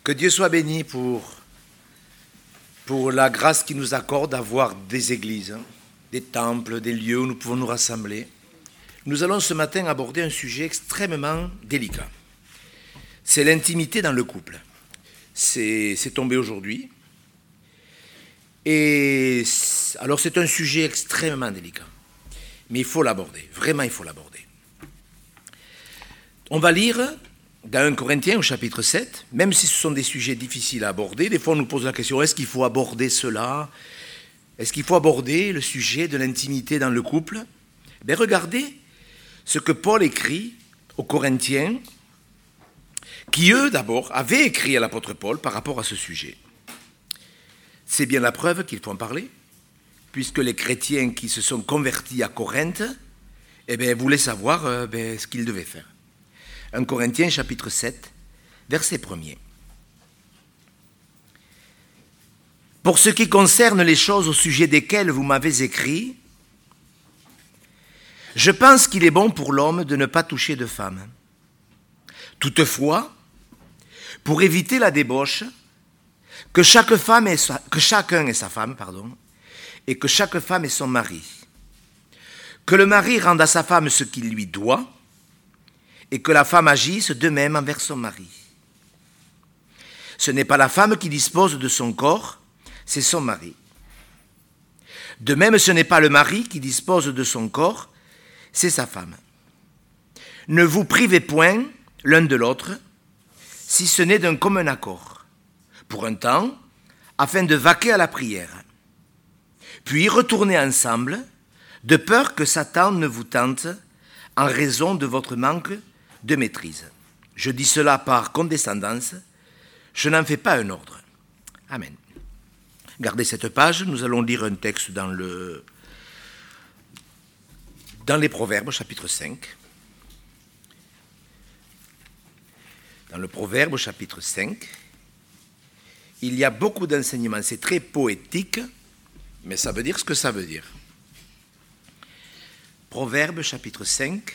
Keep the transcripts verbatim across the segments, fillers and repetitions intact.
Que Dieu soit béni pour, pour la grâce qu'il nous accorde d'avoir des églises, hein, des temples, des lieux où nous pouvons nous rassembler. Nous allons ce matin aborder un sujet extrêmement délicat. C'est l'intimité dans le couple. C'est, c'est tombé aujourd'hui. Et alors c'est un sujet extrêmement délicat. Mais il faut l'aborder. Vraiment, il faut l'aborder. On va lire dans un Corinthiens au chapitre sept, même si ce sont des sujets difficiles à aborder, des fois on nous pose la question, est-ce qu'il faut aborder cela ? Est-ce qu'il faut aborder le sujet de l'intimité dans le couple ? Ben regardez ce que Paul écrit aux Corinthiens, qui eux d'abord avaient écrit à l'apôtre Paul par rapport à ce sujet. C'est bien la preuve qu'il faut en parler, puisque les chrétiens qui se sont convertis à Corinthe, eh ben, voulaient savoir euh, ben, ce qu'ils devaient faire. un Corinthiens chapitre sept, verset premier. Pour ce qui concerne les choses au sujet desquelles vous m'avez écrit, je pense qu'il est bon pour l'homme de ne pas toucher de femme. Toutefois, pour éviter la débauche, que chaque femme ait sa, que chacun ait sa femme, pardon, et que chaque femme ait son mari. Que le mari rende à sa femme ce qu'il lui doit, et que la femme agisse de même envers son mari. Ce n'est pas la femme qui dispose de son corps, c'est son mari. De même, ce n'est pas le mari qui dispose de son corps, c'est sa femme. Ne vous privez point l'un de l'autre, si ce n'est d'un commun accord, pour un temps, afin de vaquer à la prière. Puis retournez ensemble, de peur que Satan ne vous tente en raison de votre manque de maîtrise. Je dis cela par condescendance, je n'en fais pas un ordre. Amen. Gardez cette page, nous allons lire un texte dans, le, dans les Proverbes, chapitre cinq. Dans le Proverbe, chapitre cinq, il y a beaucoup d'enseignements. C'est très poétique, mais ça veut dire ce que ça veut dire. Proverbe, chapitre cinq.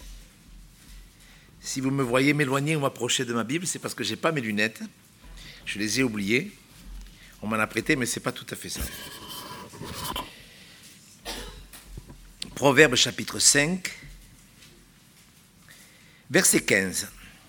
Si vous me voyez m'éloigner ou m'approcher de ma Bible, c'est parce que je n'ai pas mes lunettes. Je les ai oubliées. On m'en a prêté, mais ce n'est pas tout à fait ça. Proverbe, chapitre cinq, verset quinze.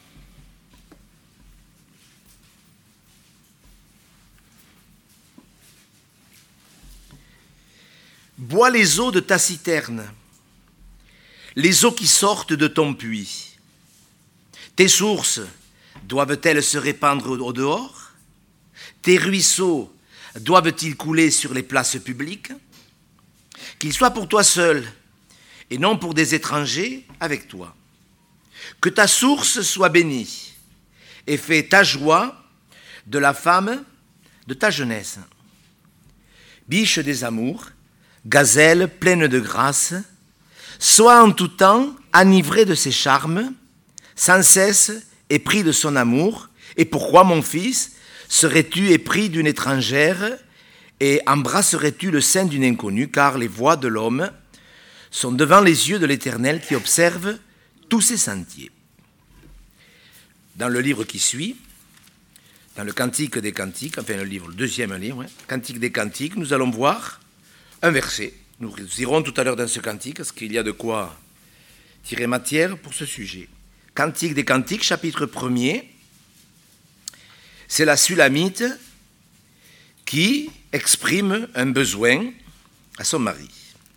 Bois les eaux de ta citerne, les eaux qui sortent de ton puits. Tes sources doivent-elles se répandre au dehors ? Tes ruisseaux doivent-ils couler sur les places publiques ? Qu'ils soient pour toi seul et non pour des étrangers avec toi. Que ta source soit bénie et fais ta joie de la femme de ta jeunesse. Biche des amours, gazelle pleine de grâce, sois en tout temps enivré de ses charmes, sans cesse épris de son amour. Et pourquoi, mon fils, serais-tu épris d'une étrangère et embrasserais-tu le sein d'une inconnue, car les voies de l'homme sont devant les yeux de l'Éternel qui observe tous ses sentiers. Dans le livre qui suit, dans le Cantique des Cantiques, enfin le livre, le deuxième livre, hein, Cantique des Cantiques, nous allons voir un verset. Nous irons tout à l'heure dans ce cantique, parce qu'il y a de quoi tirer matière pour ce sujet. Cantique des Cantiques, chapitre premier, c'est la Sulamite qui exprime un besoin à son mari.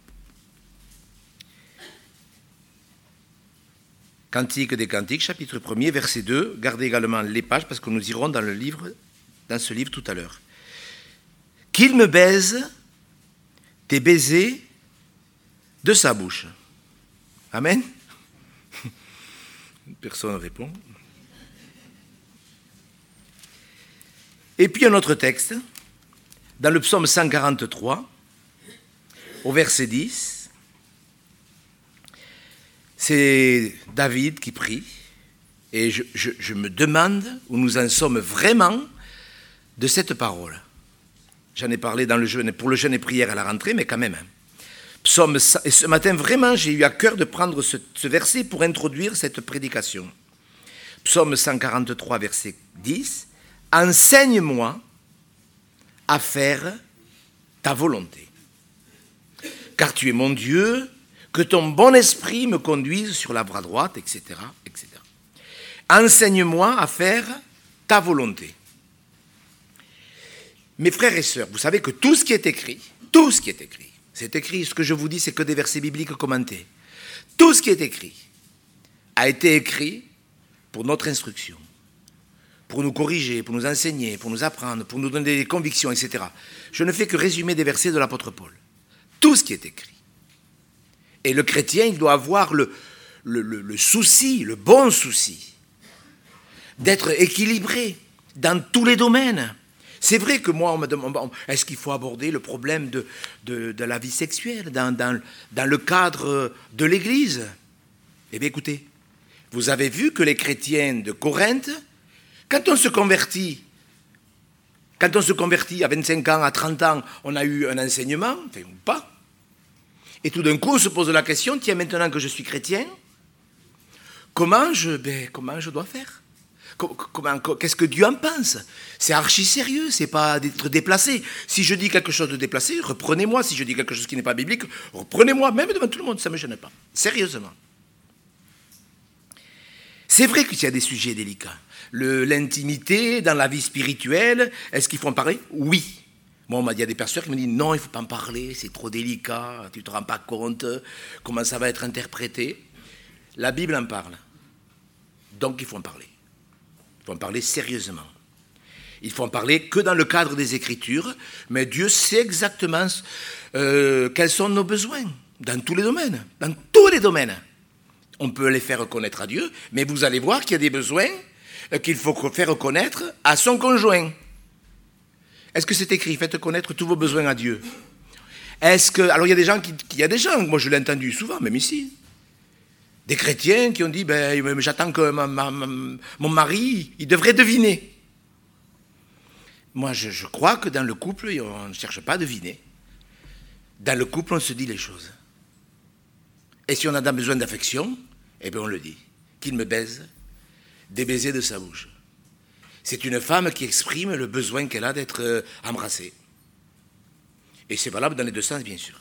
Cantique des Cantiques, chapitre premier, verset deux, gardez également les pages, parce que nous irons dans le livre, dans ce livre tout à l'heure. Qu'il me baise tes baisers de sa bouche. Amen. Personne ne répond. Et puis un autre texte, dans le psaume cent quarante-trois, au verset dix, c'est David qui prie, et je, je, je me demande où nous en sommes vraiment de cette parole. J'en ai parlé dans le jeûne, pour le jeûne et prière à la rentrée, mais quand même. Psaume, et ce matin, vraiment, j'ai eu à cœur de prendre ce, ce verset pour introduire cette prédication. Psaume cent quarante-trois, verset dix. enseigne-moi à faire ta volonté. Car tu es mon Dieu, que ton bon esprit me conduise sur la voie droite, et cetera, et cetera. Enseigne-moi à faire ta volonté. Mes frères et sœurs, vous savez que tout ce qui est écrit, tout ce qui est écrit, c'est écrit, ce que je vous dis, c'est que des versets bibliques commentés. Tout ce qui est écrit a été écrit pour notre instruction, pour nous corriger, pour nous enseigner, pour nous apprendre, pour nous donner des convictions, et cetera. Je ne fais que résumer des versets de l'apôtre Paul. Tout ce qui est écrit. Et le chrétien, il doit avoir le, le, le, le souci, le bon souci, d'être équilibré dans tous les domaines. C'est vrai que moi, on me demande, est-ce qu'il faut aborder le problème de, de, de la vie sexuelle dans, dans, dans le cadre de l'Église? Eh bien, écoutez, vous avez vu que les chrétiens de Corinthe, quand on se convertit, quand on se convertit à vingt-cinq ans, à trente ans, on a eu un enseignement, enfin, ou pas. Et tout d'un coup, on se pose la question, tiens, maintenant que je suis chrétien, comment je, ben, comment je dois faire? Comment, qu'est-ce que Dieu en pense? C'est archi sérieux, c'est pas d'être déplacé. Si je dis quelque chose de déplacé, reprenez-moi. Si je dis quelque chose qui n'est pas biblique, reprenez-moi, même devant tout le monde, ça ne me gêne pas. Sérieusement. C'est vrai qu'il y a des sujets délicats. Le, l'intimité dans la vie spirituelle, est-ce qu'il faut en parler? Oui. Bon, il y a des pasteurs qui me disent non, il ne faut pas en parler, c'est trop délicat, tu ne te rends pas compte comment ça va être interprété. La Bible en parle. Donc il faut en parler. Il faut en parler sérieusement. Il faut en parler que dans le cadre des Écritures, mais Dieu sait exactement euh, quels sont nos besoins, dans tous les domaines, dans tous les domaines. On peut les faire reconnaître à Dieu, mais vous allez voir qu'il y a des besoins euh, qu'il faut faire reconnaître à son conjoint. Est-ce que c'est écrit, faites connaître tous vos besoins à Dieu? Est-ce que, alors il y a des gens qui, il y a des gens, moi je l'ai entendu souvent, même ici, des chrétiens qui ont dit, ben, j'attends que ma, ma, ma, mon mari, il devrait deviner. Moi, je, je crois que dans le couple, on ne cherche pas à deviner. Dans le couple, on se dit les choses. Et si on a besoin d'affection, eh bien, on le dit. Qu'il me baise, des baisers de sa bouche. C'est une femme qui exprime le besoin qu'elle a d'être embrassée. Et c'est valable dans les deux sens, bien sûr.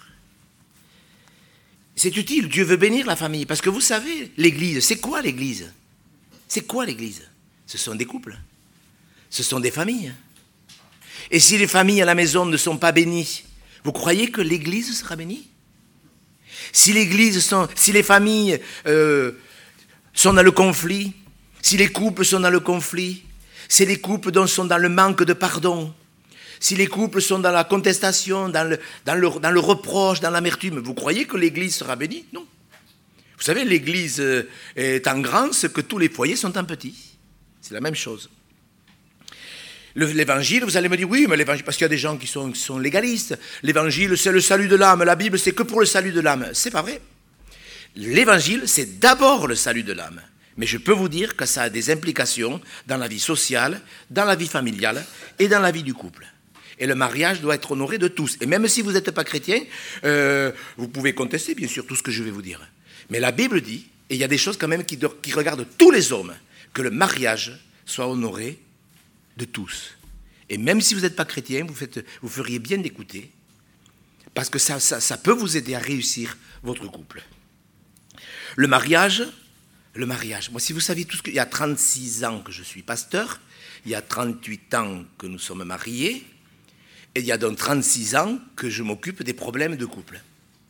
C'est utile, Dieu veut bénir la famille. Parce que vous savez, l'Église, c'est quoi l'Église? C'est quoi l'Église? Ce sont des couples. Ce sont des familles. Et si les familles à la maison ne sont pas bénies, vous croyez que l'Église sera bénie? Si l'Église sont, si les familles euh, sont dans le conflit, si les couples sont dans le conflit, si les couples sont dans le manque de pardon, si les couples sont dans la contestation, dans le, dans le, dans le reproche, dans l'amertume, vous croyez que l'Église sera bénie? Non. Vous savez, l'Église est en grand ce que tous les foyers sont en petit. C'est la même chose. Le, l'évangile, vous allez me dire, oui, mais l'évangile, parce qu'il y a des gens qui sont, qui sont légalistes. L'évangile, c'est le salut de l'âme. La Bible, c'est que pour le salut de l'âme. C'est pas vrai. L'évangile, c'est d'abord le salut de l'âme. Mais je peux vous dire que ça a des implications dans la vie sociale, dans la vie familiale et dans la vie du couple. Et le mariage doit être honoré de tous. Et même si vous n'êtes pas chrétien, euh, vous pouvez contester, bien sûr, tout ce que je vais vous dire. Mais la Bible dit, et il y a des choses quand même qui, qui regardent tous les hommes, que le mariage soit honoré de tous. Et même si vous n'êtes pas chrétien, vous, faites, vous feriez bien d'écouter, parce que ça, ça, ça peut vous aider à réussir votre couple. Le mariage, le mariage. Moi, si vous saviez tout ce que... Il y a trente-six ans que je suis pasteur, il y a trente-huit ans que nous sommes mariés, et il y a donc trente-six ans que je m'occupe des problèmes de couple.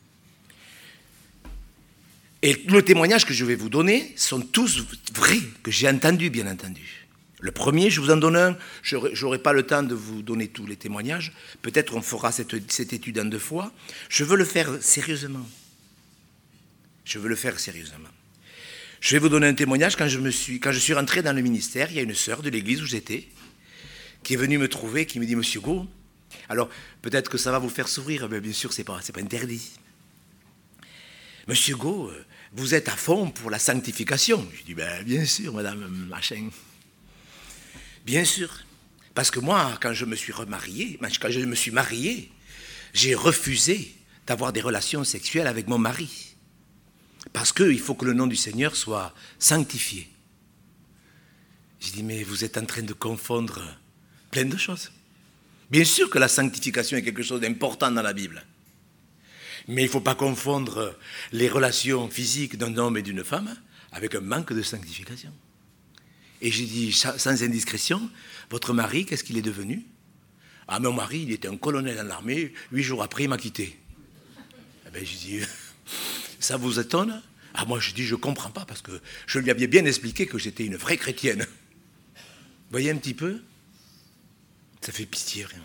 Et les témoignages que je vais vous donner sont tous vrais, que j'ai entendus, bien entendu. Le premier, je vous en donne un, je n'aurai pas le temps de vous donner tous les témoignages, peut-être on fera cette, cette étude en deux fois. Je veux le faire sérieusement. Je veux le faire sérieusement. Je vais vous donner un témoignage. Quand je, me suis, quand je suis rentré dans le ministère, il y a une sœur de l'église où j'étais qui est venue me trouver, qui me dit « Monsieur Gault, alors peut-être que ça va vous faire sourire, mais bien sûr, ce n'est pas, c'est pas interdit. Monsieur Gault, vous êtes à fond pour la sanctification. » Je dis ben, « Bien sûr, madame machin. Bien sûr. Parce que moi, quand je me suis remarié, quand je me suis marié, j'ai refusé d'avoir des relations sexuelles avec mon mari. Parce qu'il faut que le nom du Seigneur soit sanctifié. J'ai dit, mais vous êtes en train de confondre Plein de choses. Bien sûr que la sanctification est quelque chose d'important dans la Bible. Mais il ne faut pas confondre les relations physiques d'un homme et d'une femme avec un manque de sanctification. Et j'ai dit, sans indiscrétion, votre mari, qu'est-ce qu'il est devenu? Ah, mon mari, il était un colonel dans l'armée, huit jours après, il m'a quitté. Eh bien, j'ai dit, ça vous étonne? Ah, moi, je dis, je ne comprends pas, parce que je lui avais bien expliqué que j'étais une vraie chrétienne. Vous voyez un petit peu? Ça fait pitié, rien.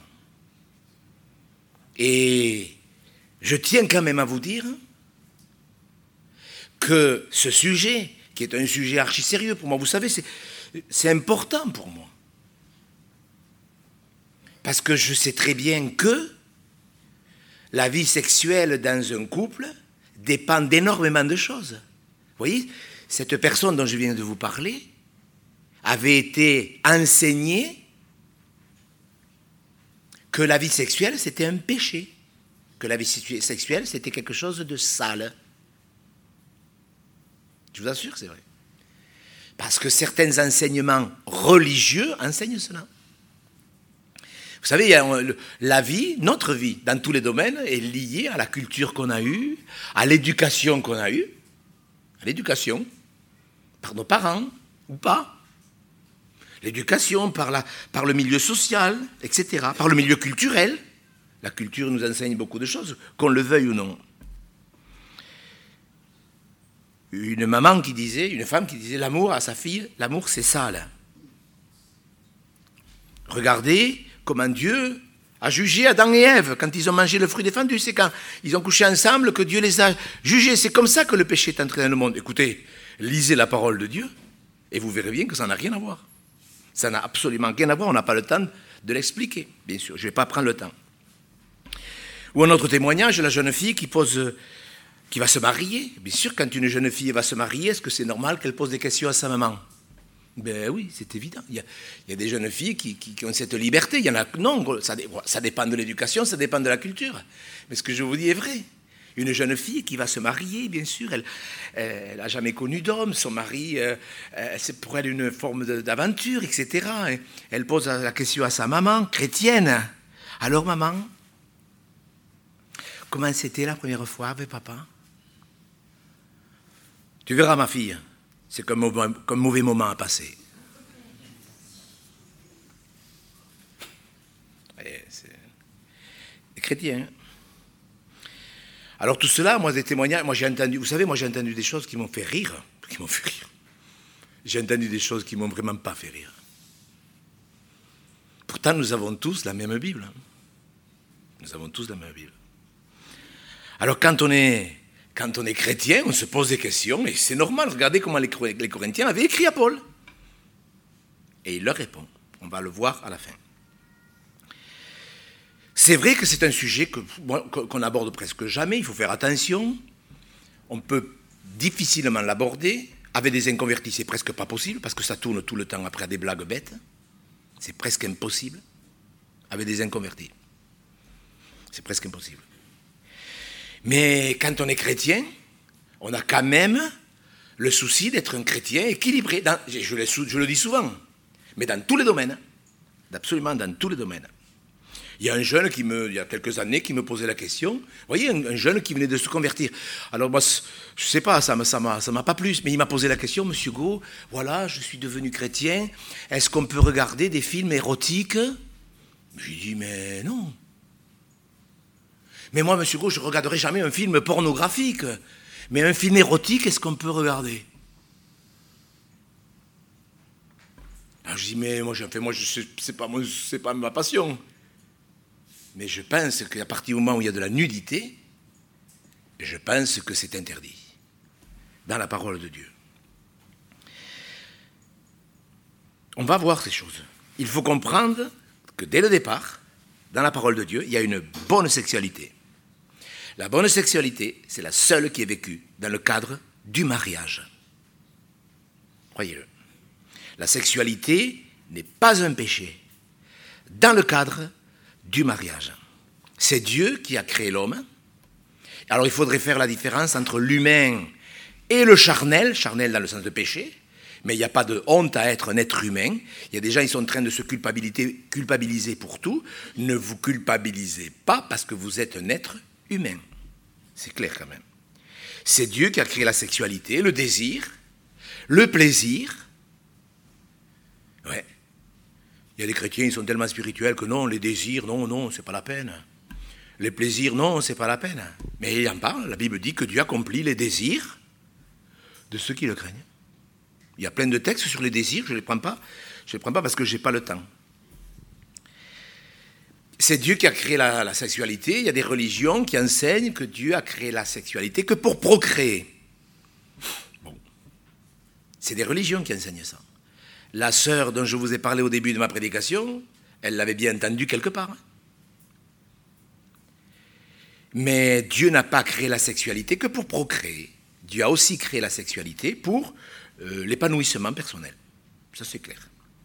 Et je tiens quand même à vous dire que ce sujet, qui est un sujet archi sérieux pour moi, vous savez, c'est, c'est important pour moi. Parce que je sais très bien que la vie sexuelle dans un couple dépend d'énormément de choses. Vous voyez, cette personne dont je viens de vous parler avait été enseignée que la vie sexuelle, c'était un péché, que la vie sexuelle, c'était quelque chose de sale. Je vous assure que c'est vrai. Parce que certains enseignements religieux enseignent cela. Vous savez, il y a, la vie, notre vie, dans tous les domaines, est liée à la culture qu'on a eue, à l'éducation qu'on a eue, à l'éducation, par nos parents, ou pas. L'éducation par, la, par le milieu social, et cetera, par le milieu culturel. La culture nous enseigne beaucoup de choses, qu'on le veuille ou non. Une maman qui disait, une femme qui disait l'amour à sa fille, l'amour c'est sale. Regardez comment Dieu a jugé Adam et Ève quand ils ont mangé le fruit défendu. C'est quand ils ont couché ensemble que Dieu les a jugés. C'est comme ça que le péché est entré dans le monde. Écoutez, lisez la parole de Dieu et vous verrez bien que ça n'a rien à voir. Ça n'a absolument rien à voir, on n'a pas le temps de l'expliquer, bien sûr, je ne vais pas prendre le temps. Ou un autre témoignage, la jeune fille qui pose, qui va se marier. Bien sûr, quand une jeune fille va se marier, est-ce que c'est normal qu'elle pose des questions à sa maman? Ben oui, c'est évident. Il y a, il y a des jeunes filles qui, qui, qui ont cette liberté. Il y en a, non, ça, ça dépend de l'éducation, ça dépend de la culture. Mais ce que je vous dis est vrai. Une jeune fille qui va se marier, bien sûr, elle n'a jamais connu d'homme, son mari, euh, c'est pour elle une forme de, d'aventure, et cetera. Et elle pose la question à sa maman, chrétienne. Alors maman, comment c'était la première fois avec papa? Tu verras ma fille, c'est comme un mauvais moment à passer. Et c'est les chrétiens. Alors tout cela, moi, des témoignages, moi j'ai entendu, vous savez, moi j'ai entendu des choses qui m'ont fait rire, qui m'ont fait rire. J'ai entendu des choses qui m'ont vraiment pas fait rire. Pourtant, nous avons tous la même Bible. Nous avons tous la même Bible. Alors quand on est, quand on est chrétien, on se pose des questions, et c'est normal, regardez comment les, les Corinthiens avaient écrit à Paul. Et il leur répond. On va le voir à la fin. C'est vrai que c'est un sujet que, qu'on aborde presque jamais, il faut faire attention. On peut difficilement l'aborder. Avec des inconvertis, c'est presque pas possible, parce que ça tourne tout le temps après à des blagues bêtes. C'est presque impossible. Avec des inconvertis. C'est presque impossible. Mais quand on est chrétien, on a quand même le souci d'être un chrétien équilibré. Dans, je, le, je le dis souvent, mais dans tous les domaines. Absolument dans tous les domaines. Il y a un jeune qui me, il y a quelques années qui me posait la question. Vous voyez, un, un jeune qui venait de se convertir. Alors moi, je ne sais pas, ça ne ça m'a, ça m'a pas plu, mais il m'a posé la question, Monsieur Gros, voilà, je suis devenu chrétien, est-ce qu'on peut regarder des films érotiques? Je lui ai dit, mais non. Mais moi, Monsieur Gros, je ne regarderai jamais un film pornographique. Mais un film érotique, est-ce qu'on peut regarder? Alors je dis, mais moi, fait, moi je, c'est pas, c'est pas ma passion. Mais je pense qu'à partir du moment où il y a de la nudité, je pense que c'est interdit dans la parole de Dieu. On va voir ces choses. Il faut comprendre que dès le départ, dans la parole de Dieu, il y a une bonne sexualité. La bonne sexualité, c'est la seule qui est vécue dans le cadre du mariage. Croyez-le. La sexualité n'est pas un péché dans le cadre du mariage. C'est Dieu qui a créé l'homme. Alors il faudrait faire la différence entre l'humain et le charnel, charnel dans le sens de péché, Mais il n'y a pas de honte à être un être humain. Il y a des gens qui sont en train de se culpabiliser, culpabiliser pour tout. Ne vous culpabilisez pas parce que vous êtes un être humain. C'est clair quand même. C'est Dieu qui a créé la sexualité, le désir, le plaisir. Ouais. Il y a des chrétiens, ils sont tellement spirituels que non, les désirs, non, non, c'est pas la peine. Les plaisirs, non, c'est pas la peine. Mais il en parle, la Bible dit que Dieu accomplit les désirs de ceux qui le craignent. Il y a plein de textes sur les désirs, je ne les prends pas. Je ne les prends pas parce que je n'ai pas le temps. C'est Dieu qui a créé la, la sexualité. Il y a des religions qui enseignent que Dieu a créé la sexualité que pour procréer. Bon. C'est des religions qui enseignent ça. La sœur dont je vous ai parlé au début de ma prédication, elle l'avait bien entendu quelque part. Mais Dieu n'a pas créé la sexualité que pour procréer. Dieu a aussi créé la sexualité pour euh, l'épanouissement personnel. Ça, c'est clair.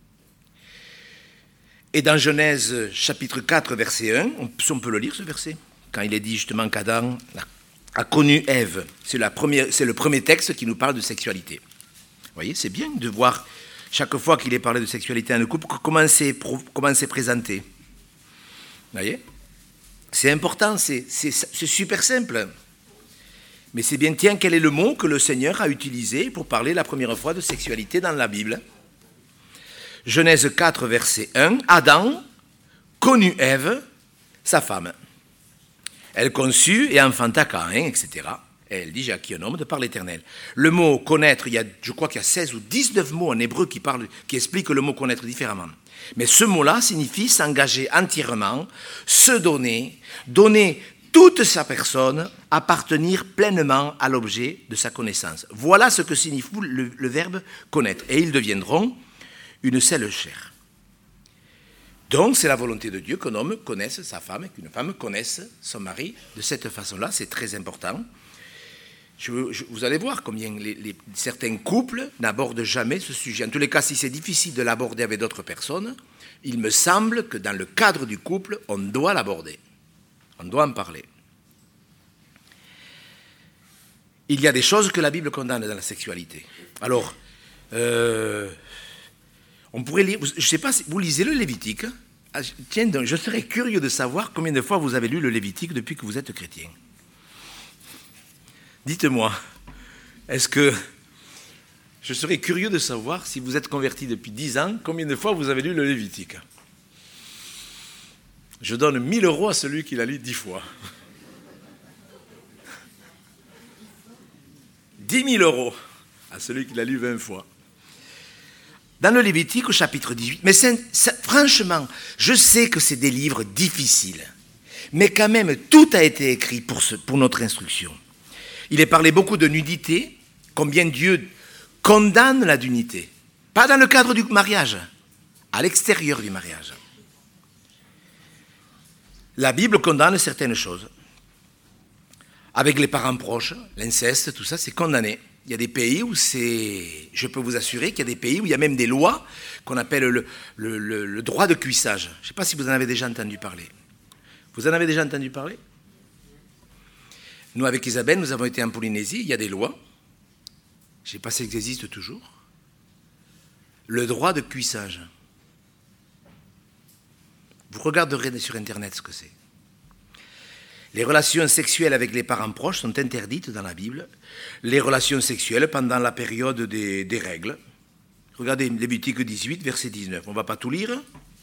Et dans Genèse chapitre quatre, verset un, on, on peut le lire ce verset, quand il est dit justement qu'Adam a connu Ève. C'est, la première, c'est le premier texte qui nous parle de sexualité. Vous voyez, c'est bien de voir chaque fois qu'il est parlé de sexualité dans le couple, comment c'est, comment c'est présenté. Vous voyez ? C'est important, c'est, c'est, c'est super simple. Mais c'est bien, tiens, quel est le mot que le Seigneur a utilisé pour parler la première fois de sexualité dans la Bible ? Genèse quatre, verset un, Adam connut Ève, sa femme. Elle conçut et enfanta Caïn, et cetera. Et elle dit, j'ai acquis un homme de par l'Éternel. Le mot connaître, il y a, je crois qu'il y a seize ou dix-neuf mots en hébreu qui, parlent, qui expliquent le mot connaître différemment. Mais ce mot-là signifie s'engager entièrement, se donner, donner toute sa personne, appartenir pleinement à l'objet de sa connaissance. Voilà ce que signifie le, le verbe connaître. Et ils deviendront une seule chair. Donc c'est la volonté de Dieu qu'un homme connaisse sa femme et qu'une femme connaisse son mari de cette façon-là. C'est très important. Je, je, vous allez voir combien les, les, certains couples n'abordent jamais ce sujet. En tous les cas, si c'est difficile de l'aborder avec d'autres personnes, il me semble que dans le cadre du couple, on doit l'aborder. On doit en parler. Il y a des choses que la Bible condamne dans la sexualité. Alors, euh, on pourrait lire, je ne sais pas si vous lisez le Lévitique. Ah, tiens donc, je serais curieux de savoir combien de fois vous avez lu le Lévitique depuis que vous êtes chrétien. Dites-moi, est-ce que je serais curieux de savoir si vous êtes converti depuis dix ans, combien de fois vous avez lu le Lévitique ? Je donne mille euros à celui qui l'a lu dix fois. Dix mille euros à celui qui l'a lu vingt fois. Dans le Lévitique au chapitre dix-huit, mais c'est, c'est, franchement, je sais que c'est des livres difficiles, mais quand même, tout a été écrit pour, ce, pour notre instruction. Il est parlé beaucoup de nudité, combien Dieu condamne la nudité. Pas dans le cadre du mariage, à l'extérieur du mariage. La Bible condamne certaines choses. Avec les parents proches, l'inceste, tout ça, c'est condamné. Il y a des pays où c'est... Je peux vous assurer qu'il y a des pays où il y a même des lois qu'on appelle le, le, le, le droit de cuissage. Je ne sais pas si vous en avez déjà entendu parler. Vous en avez déjà entendu parler ? Nous, avec Isabelle, nous avons été en Polynésie, il y a des lois. Je ne sais pas si elles existent toujours. Le droit de cuissage. Vous regarderez sur Internet ce que c'est. Les relations sexuelles avec les parents proches sont interdites dans la Bible. Les relations sexuelles pendant la période des, des règles. Regardez Lévitique dix-huit, verset dix-neuf. On ne va pas tout lire.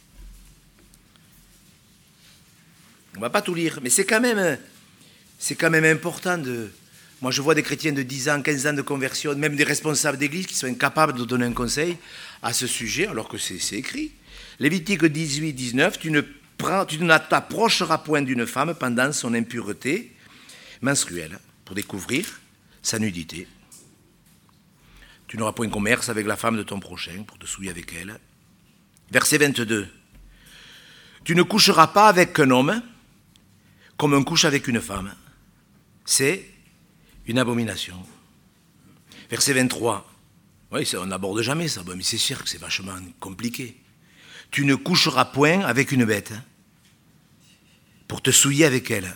On ne va pas tout lire, mais c'est quand même... C'est quand même important de... Moi, je vois des chrétiens de dix ans, quinze ans de conversion, même des responsables d'église qui sont incapables de donner un conseil à ce sujet, alors que c'est, c'est écrit. Lévitique dix-huit, dix-neuf, tu ne, prends, tu ne t'approcheras point d'une femme pendant son impureté menstruelle, pour découvrir sa nudité. Tu n'auras point commerce avec la femme de ton prochain, pour te souiller avec elle. Verset vingt-deux. Tu ne coucheras pas avec un homme comme on couche avec une femme. C'est une abomination. Verset vingt-trois. Oui, ça, on n'aborde jamais ça, bon, mais c'est sûr que c'est vachement compliqué. Tu ne coucheras point avec une bête hein, pour te souiller avec elle.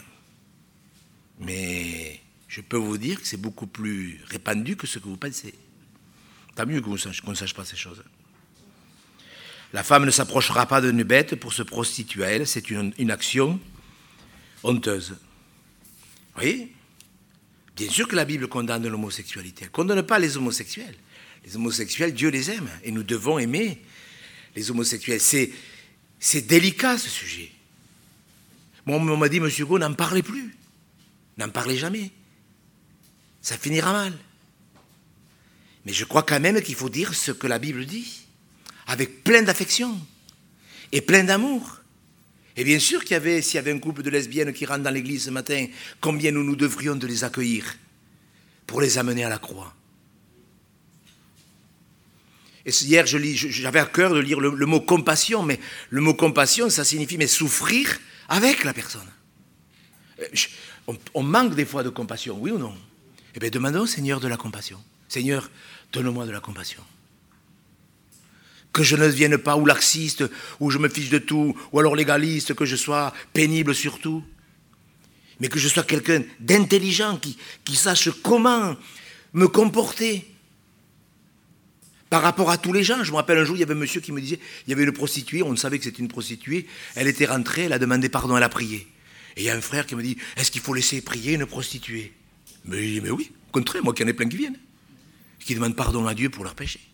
Mais je peux vous dire que c'est beaucoup plus répandu que ce que vous pensez. Tant mieux qu'on ne sache, qu'on ne sache pas ces choses. La femme ne s'approchera pas d'une bête pour se prostituer à elle, c'est une, une action honteuse. Vous voyez ? Bien sûr que la Bible condamne l'homosexualité. Elle ne condamne pas les homosexuels. Les homosexuels, Dieu les aime. Et nous devons aimer les homosexuels. C'est, c'est délicat, ce sujet. Moi, on m'a dit, monsieur Gault, n'en parlez plus. N'en parlez jamais. Ça finira mal. Mais je crois quand même qu'il faut dire ce que la Bible dit, avec plein d'affection et plein d'amour. Et bien sûr qu'il y avait, s'il y avait un couple de lesbiennes qui rentrent dans l'église ce matin, combien nous nous devrions de les accueillir pour les amener à la croix. Et hier, je lis, j'avais à cœur de lire le, le mot compassion, mais le mot compassion, ça signifie mais souffrir avec la personne. On, on manque des fois de compassion, oui ou non ? Eh bien, demandons au Seigneur de la compassion. Seigneur, donne-moi de la compassion. Que je ne devienne pas ou laxiste, ou je me fiche de tout, ou alors légaliste, que je sois pénible sur tout. Mais que je sois quelqu'un d'intelligent, qui, qui sache comment me comporter par rapport à tous les gens. Je me rappelle un jour, il y avait un monsieur qui me disait, il y avait une prostituée, on savait que c'était une prostituée, elle était rentrée, elle a demandé pardon, elle a prié. Et il y a un frère qui me dit, est-ce qu'il faut laisser prier une prostituée ? Mais, mais oui, au contraire, moi qu'il y en ait plein qui viennent, qui demandent pardon à Dieu pour leurs péchés.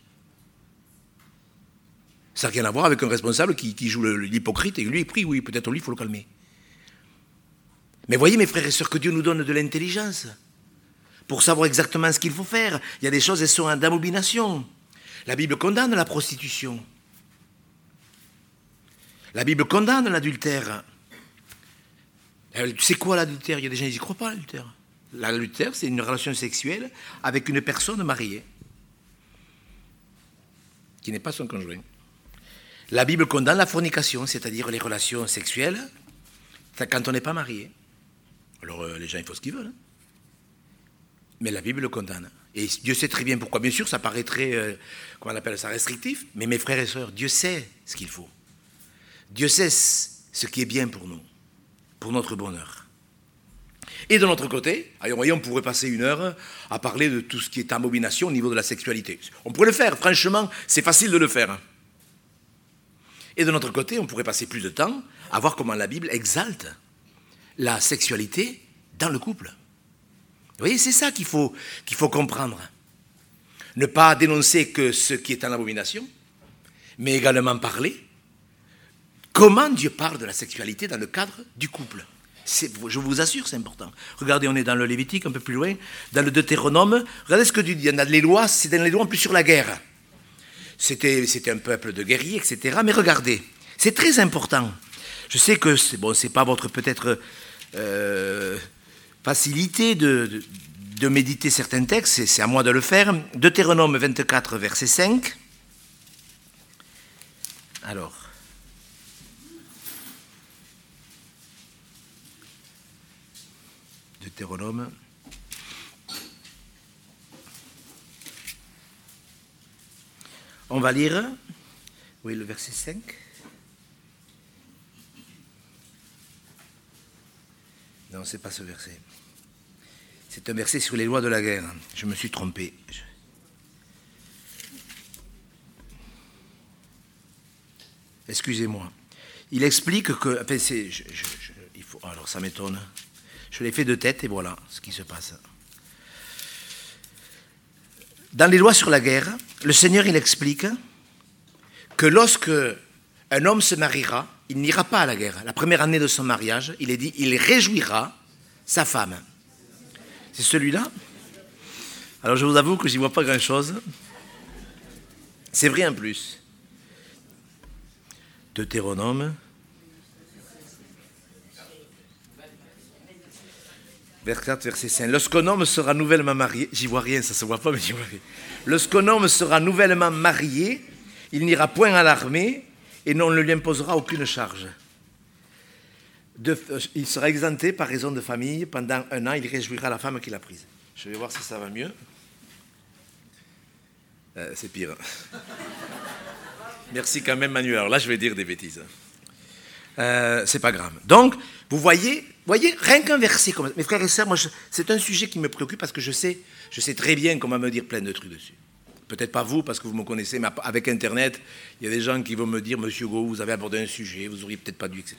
Ça n'a rien à voir avec un responsable qui, qui joue le, l'hypocrite et lui il prie, oui, peut-être lui il faut le calmer. Mais voyez mes frères et sœurs, que Dieu nous donne de l'intelligence pour savoir exactement ce qu'il faut faire. Il y a des choses, elles sont d'abomination. La Bible condamne la prostitution. La Bible condamne l'adultère. Tu sais quoi l'adultère ? Il y a des gens qui n'y croient pas à l'adultère. L'adultère, c'est une relation sexuelle avec une personne mariée qui n'est pas son conjoint. La Bible condamne la fornication, c'est-à-dire les relations sexuelles quand on n'est pas marié. Alors euh, les gens, ils font ce qu'ils veulent. Hein. Mais la Bible le condamne. Et Dieu sait très bien pourquoi. Bien sûr, ça paraît très, euh, comment on appelle ça, restrictif. Mais mes frères et sœurs, Dieu sait ce qu'il faut. Dieu sait ce qui est bien pour nous, pour notre bonheur. Et de l'autre côté, voyez, on pourrait passer une heure à parler de tout ce qui est abomination au niveau de la sexualité. On pourrait le faire, franchement, c'est facile de le faire. Et de notre côté, on pourrait passer plus de temps à voir comment la Bible exalte la sexualité dans le couple. Vous voyez, c'est ça qu'il faut, qu'il faut comprendre. Ne pas dénoncer que ce qui est en abomination, mais également parler comment Dieu parle de la sexualité dans le cadre du couple. C'est, je vous assure, c'est important. Regardez, on est dans le Lévitique, un peu plus loin, dans le Deutéronome. Regardez ce que Dieu dit. Il y en a les lois, c'est dans les lois en plus sur la guerre. C'était, c'était un peuple de guerriers, et cetera. Mais regardez, c'est très important. Je sais que c'est bon, c'est pas votre peut-être euh, facilité de, de, de méditer certains textes. C'est, c'est à moi de le faire. Deutéronome vingt-quatre, verset cinq. Alors. Deutéronome. On va lire, oui, le verset cinq. Non, ce n'est pas ce verset. C'est un verset sur les lois de la guerre. Je me suis trompé. Excusez-moi. Il explique que... Enfin, c'est, je, je, je, il faut, alors, ça m'étonne. Je l'ai fait de tête et voilà ce qui se passe. Dans les lois sur la guerre, le Seigneur, il explique que lorsque un homme se mariera, il n'ira pas à la guerre. La première année de son mariage, il est dit, il réjouira sa femme. C'est celui-là. Alors je vous avoue que je n'y vois pas grand-chose. C'est vrai en plus. Deutéronome. vingt-quatre, verset cinq. Lorsqu'un homme sera nouvellement marié, j'y vois rien, ça se voit pas, mais j'y vois rien. Lorsqu'un homme sera nouvellement marié, il n'ira point à l'armée et on ne lui imposera aucune charge. De, il sera exempté par raison de famille. Pendant un an, il réjouira la femme qu'il a prise. Je vais voir si ça va mieux. Euh, c'est pire. Merci quand même, Manuel. Alors là, je vais dire des bêtises. Euh, c'est pas grave. Donc, vous voyez, voyez, rien qu'un verset comme ça. Mes frères et sœurs, moi, je, c'est un sujet qui me préoccupe parce que je sais, je sais très bien comment me dire plein de trucs dessus. peut-être pas vous, parce que vous me connaissez, mais avec Internet, il y a des gens qui vont me dire « Monsieur Hugo, vous avez abordé un sujet, vous auriez peut-être pas dû, et cetera »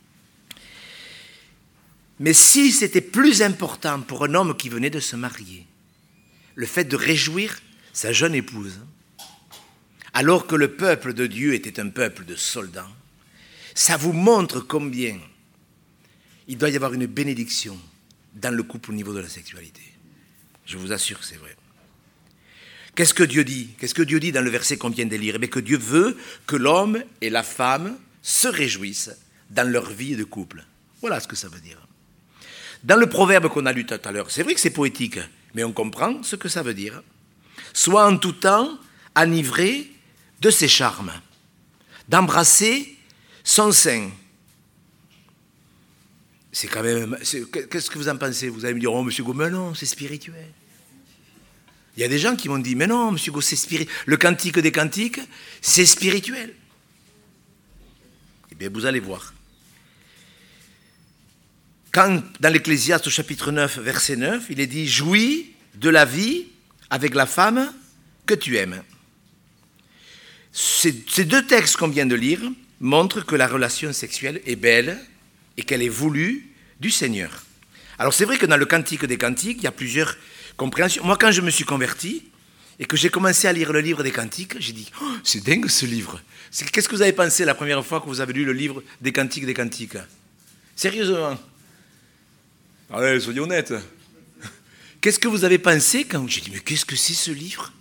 Mais si c'était plus important pour un homme qui venait de se marier, le fait de réjouir sa jeune épouse, alors que le peuple de Dieu était un peuple de soldats, ça vous montre combien il doit y avoir une bénédiction dans le couple au niveau de la sexualité. Je vous assure que c'est vrai. Qu'est-ce que Dieu dit? Qu'est-ce que Dieu dit dans le verset qu'on vient de lire? Eh bien, que Dieu veut que l'homme et la femme se réjouissent dans leur vie de couple. Voilà ce que ça veut dire. Dans le proverbe qu'on a lu tout à l'heure, c'est vrai que c'est poétique, mais on comprend ce que ça veut dire. Soit en tout temps enivré de ses charmes, d'embrasser son sein. C'est quand même... C'est, qu'est-ce que vous en pensez? Vous allez me dire, oh, monsieur Gaud, mais non, c'est spirituel. Il y a des gens qui m'ont dit, mais non, monsieur Gaud, c'est spirituel. Le cantique des cantiques, c'est spirituel. Eh bien, vous allez voir. Quand, dans l'Ecclésiaste, au chapitre neuf, verset neuf, il est dit « Jouis de la vie avec la femme que tu aimes ». Ces, ces deux textes qu'on vient de lire montrent que la relation sexuelle est belle et qu'elle est voulue du Seigneur. Alors c'est vrai que dans le Cantique des Cantiques, il y a plusieurs compréhensions. Moi, quand je me suis converti et que j'ai commencé à lire le livre des Cantiques, j'ai dit oh, « C'est dingue ce livre ». Qu'est-ce que vous avez pensé la première fois que vous avez lu le livre des Cantiques des Cantiques? Sérieusement? Allez, soyez honnêtes. Qu'est-ce que vous avez pensé quand j'ai dit, mais qu'est-ce que c'est ce livre?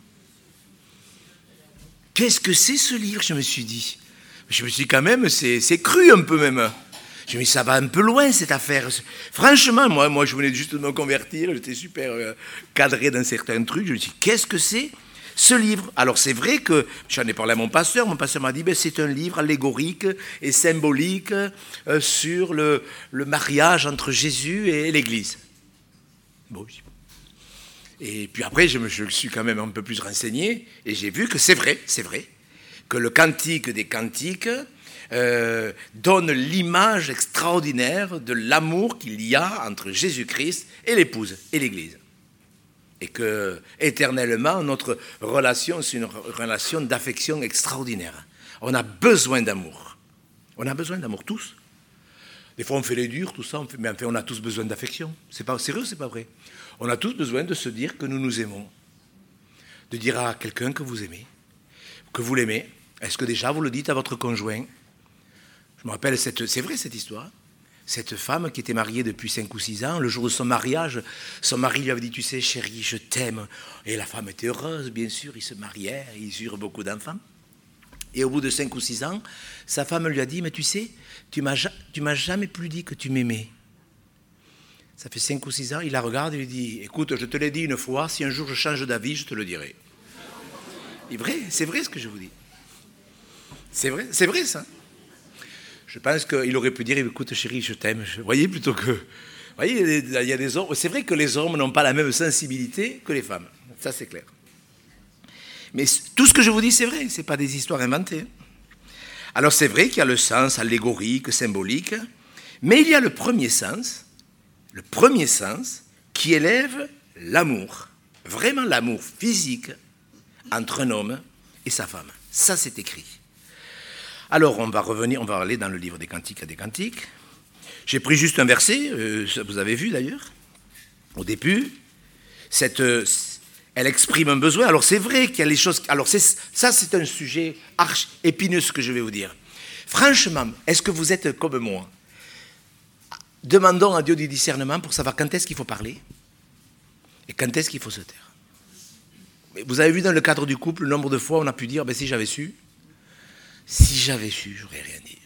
Qu'est-ce que c'est ce livre? Je me suis dit. Je me suis dit quand même, c'est, c'est cru un peu même. Je me suis dit, ça va un peu loin cette affaire. Franchement, moi, moi je venais juste de me convertir, j'étais super cadré dans certains trucs. Je me suis dit, qu'est-ce que c'est ce livre? Alors c'est vrai que j'en ai parlé à mon pasteur, mon pasteur m'a dit ben, c'est un livre allégorique et symbolique euh, sur le, le mariage entre Jésus et l'Église. Bon, et puis après je me je suis quand même un peu plus renseigné et j'ai vu que c'est vrai, c'est vrai, que le Cantique des Cantiques euh, donne l'image extraordinaire de l'amour qu'il y a entre Jésus-Christ et l'épouse et l'Église. Et que, éternellement, notre relation, c'est une relation d'affection extraordinaire. On a besoin d'amour. On a besoin d'amour, tous. Des fois, on fait les durs, tout ça, on fait, mais enfin, on a tous besoin d'affection. C'est pas sérieux, c'est pas vrai. On a tous besoin de se dire que nous nous aimons. De dire à quelqu'un que vous aimez, que vous l'aimez. Est-ce que déjà, vous le dites à votre conjoint? Je me rappelle, cette, c'est vrai cette histoire. Cette femme qui était mariée depuis cinq ou six ans, le jour de son mariage, son mari lui avait dit, tu sais, chérie, je t'aime. Et la femme était heureuse, bien sûr, ils se marièrent, ils eurent beaucoup d'enfants. Et au bout de cinq ou six ans, sa femme lui a dit, mais tu sais, tu m'as, tu m'as jamais plus dit que tu m'aimais. Ça fait cinq ou six ans, il la regarde et lui dit, écoute, je te l'ai dit une fois, si un jour je change d'avis, je te le dirai. C'est vrai, c'est vrai ce que je vous dis. C'est vrai, c'est vrai ça. Je pense qu'il aurait pu dire, écoute chérie, je t'aime. Vous voyez, plutôt que... Vous voyez, il y a des hommes... C'est vrai que les hommes n'ont pas la même sensibilité que les femmes. Ça, c'est clair. Mais tout ce que je vous dis, c'est vrai. Ce n'est pas des histoires inventées. Alors, c'est vrai qu'il y a le sens allégorique, symbolique, mais il y a le premier sens, le premier sens qui élève l'amour, vraiment l'amour physique entre un homme et sa femme. Ça, c'est écrit. Alors, on va revenir, on va aller dans le livre des Cantiques à des Cantiques. J'ai pris juste un verset, euh, vous avez vu d'ailleurs, au début. Cette, euh, elle exprime un besoin. Alors, c'est vrai qu'il y a les choses... Alors, c'est, ça, c'est un sujet archi épineux, ce que je vais vous dire. Franchement, est-ce que vous êtes comme moi? Demandons à Dieu du discernement pour savoir quand est-ce qu'il faut parler et quand est-ce qu'il faut se taire. Mais vous avez vu dans le cadre du couple, le nombre de fois où on a pu dire, ben, si j'avais su... Si j'avais su, j'aurais rien dit.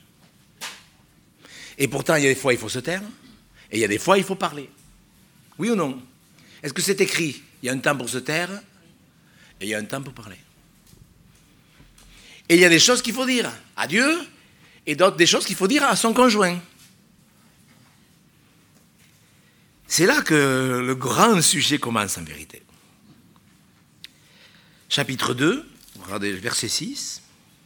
Et pourtant, il y a des fois, il faut se taire, et il y a des fois, il faut parler. Oui ou non? Est-ce que c'est écrit? Il y a un temps pour se taire, et il y a un temps pour parler. Et il y a des choses qu'il faut dire à Dieu, et d'autres des choses qu'il faut dire à son conjoint. C'est là que le grand sujet commence en vérité. Chapitre deux, regardez le verset six.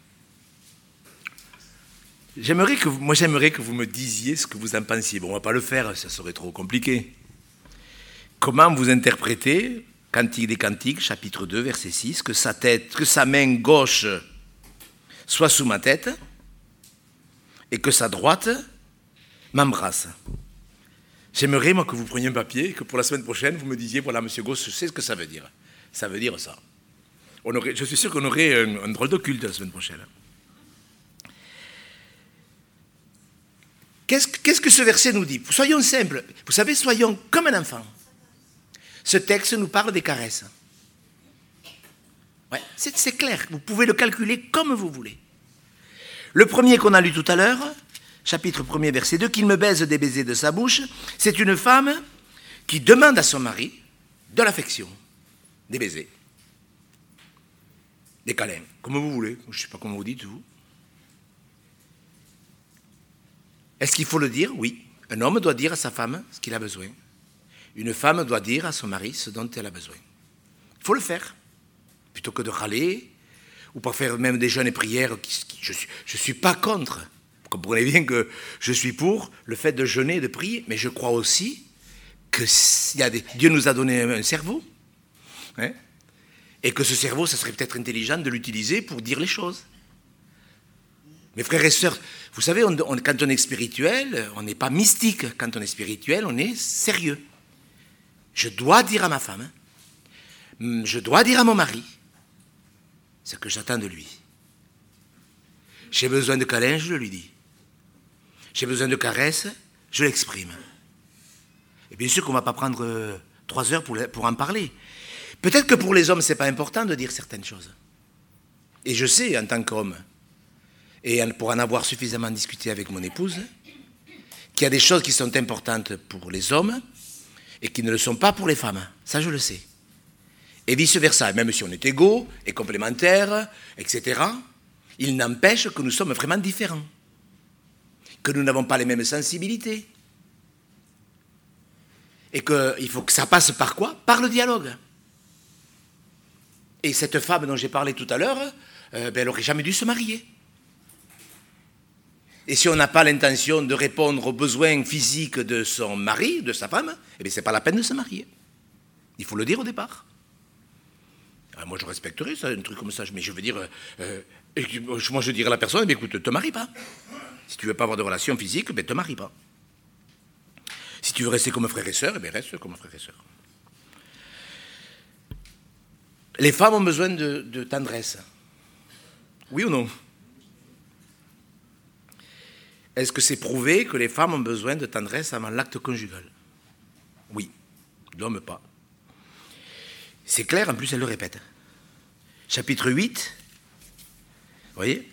J'aimerais que vous, moi j'aimerais que vous me disiez ce que vous en pensiez. Bon, on ne va pas le faire, ça serait trop compliqué. Comment vous interprétez Cantique des Cantiques, chapitre deux, verset six, que sa tête, que sa main gauche soit sous ma tête et que sa droite m'embrasse. J'aimerais, moi, que vous preniez un papier et que pour la semaine prochaine, vous me disiez, voilà, monsieur Gauss, je sais ce que ça veut dire. Ça veut dire ça. On aurait, je suis sûr qu'on aurait un, un drôle de culte la semaine prochaine. Qu'est-ce, qu'est-ce que ce verset nous dit? Soyons simples. Vous savez, soyons comme un enfant. Ce texte nous parle des caresses. Ouais, c'est, c'est clair. Vous pouvez le calculer comme vous voulez. Le premier qu'on a lu tout à l'heure, chapitre premier, verset deux, qu'il me baise des baisers de sa bouche, c'est une femme qui demande à son mari de l'affection, des baisers, des câlins, comme vous voulez. Je ne sais pas comment vous dites, vous. Est-ce qu'il faut le dire? Oui. Un homme doit dire à sa femme ce qu'il a besoin. Une femme doit dire à son mari ce dont elle a besoin. Il faut le faire, plutôt que de râler, ou pour faire même des jeûnes et prières. Qui, qui, je ne suis, je suis pas contre. Vous comprenez bien que je suis pour le fait de jeûner et de prier, mais je crois aussi que y a des, Dieu nous a donné un cerveau, hein, et que ce cerveau, ça serait peut-être intelligent de l'utiliser pour dire les choses. Mes frères et sœurs, vous savez, on, on, quand on est spirituel, on n'est pas mystique. Quand on est spirituel, on est sérieux. Je dois dire à ma femme, je dois dire à mon mari ce que j'attends de lui. J'ai besoin de câlins, je le lui dis. J'ai besoin de caresses, je l'exprime. Et bien sûr qu'on ne va pas prendre euh, trois heures pour, pour en parler. Peut-être que pour les hommes, ce n'est pas important de dire certaines choses. Et je sais, en tant qu'homme, et pour en avoir suffisamment discuté avec mon épouse, qu'il y a des choses qui sont importantes pour les hommes et qui ne le sont pas pour les femmes. Ça, je le sais. Et vice-versa, même si on est égaux et complémentaires, et cetera, il n'empêche que nous sommes vraiment différents, que nous n'avons pas les mêmes sensibilités, et qu'il faut que ça passe par quoi? Par le dialogue. Et cette femme dont j'ai parlé tout à l'heure, euh, ben, elle n'aurait jamais dû se marier. Et si on n'a pas l'intention de répondre aux besoins physiques de son mari, de sa femme, eh bien, ce n'est pas la peine de se marier. Il faut le dire au départ. Alors moi, je respecterais ça, un truc comme ça, mais je veux dire, euh, moi, je dirais à la personne, eh écoute, ne te marie pas. Si tu ne veux pas avoir de relation physique, eh ne te marie pas. Si tu veux rester comme frère et sœur, eh bien, reste comme frère et sœur. Les femmes ont besoin de, de tendresse. Oui ou non? Est-ce que c'est prouvé que les femmes ont besoin de tendresse avant l'acte conjugal? Oui, l'homme pas. C'est clair, en plus elle le répète. Chapitre huit, vous voyez?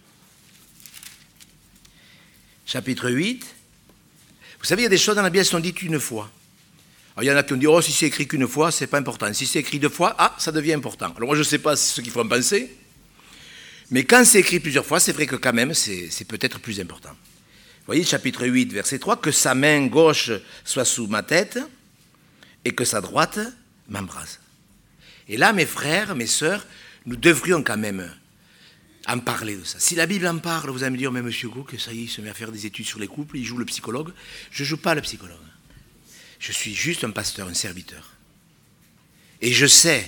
Chapitre huit, vous savez, il y a des choses dans la Bible qui sont dites une fois. Alors, il y en a qui ont dit, oh, si c'est écrit qu'une fois, c'est pas important. Si c'est écrit deux fois, ah, ça devient important. Alors moi, je ne sais pas ce qu'il faut en penser, mais quand c'est écrit plusieurs fois, c'est vrai que quand même, c'est, c'est peut-être plus important. Vous voyez, chapitre huit, verset trois, que sa main gauche soit sous ma tête et que sa droite m'embrasse. Et là, mes frères, mes sœurs, nous devrions quand même en parler de ça. Si la Bible en parle, vous allez me dire, mais monsieur Gou, que ça y est, il se met à faire des études sur les couples, il joue le psychologue. Je ne joue pas le psychologue. Je suis juste un pasteur, un serviteur. Et je sais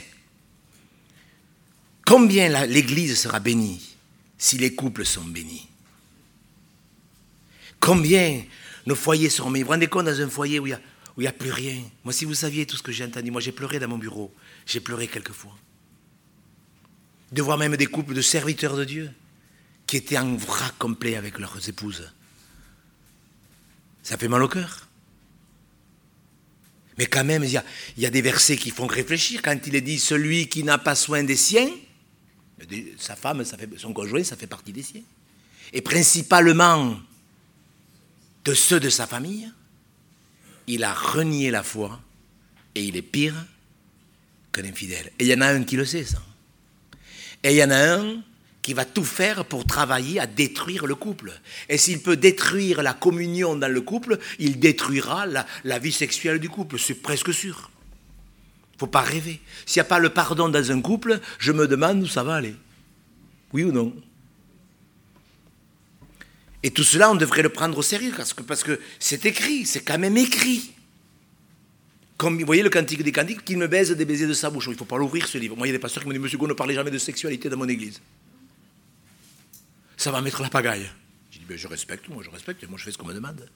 combien la, l'Église sera bénie si les couples sont bénis. Combien nos foyers seront bénis. Vous vous rendez compte dans un foyer où il n'y a, où il y a plus rien? Moi, si vous saviez tout ce que j'ai entendu, moi j'ai pleuré dans mon bureau. J'ai pleuré quelquefois. De voir même des couples de serviteurs de Dieu qui étaient en vrac complet avec leurs épouses. Ça fait mal au cœur. Mais quand même, il y a, il y a des versets qui font réfléchir. Quand il est dit « Celui qui n'a pas soin des siens », sa femme, ça fait, son conjoint, ça fait partie des siens. Et principalement de ceux de sa famille, il a renié la foi et il est pire qu'un infidèle. Et il y en a un qui le sait, ça. Et il y en a un qui va tout faire pour travailler à détruire le couple. Et s'il peut détruire la communion dans le couple, il détruira la, la vie sexuelle du couple. C'est presque sûr. Il ne faut pas rêver. S'il n'y a pas le pardon dans un couple, je me demande où ça va aller. Oui ou non? Et tout cela, on devrait le prendre au sérieux, parce que, parce que c'est écrit, c'est quand même écrit. Comme, vous voyez le Cantique des Cantiques, qu'il me baise des baisers de sa bouche. Il ne faut pas l'ouvrir, ce livre. Moi, il y a des pasteurs qui me disent, Monsieur Gon, ne parlez jamais de sexualité dans mon église. Ça va mettre la pagaille. Je dis, ben, je respecte, moi, je respecte, moi, je fais ce qu'on me demande.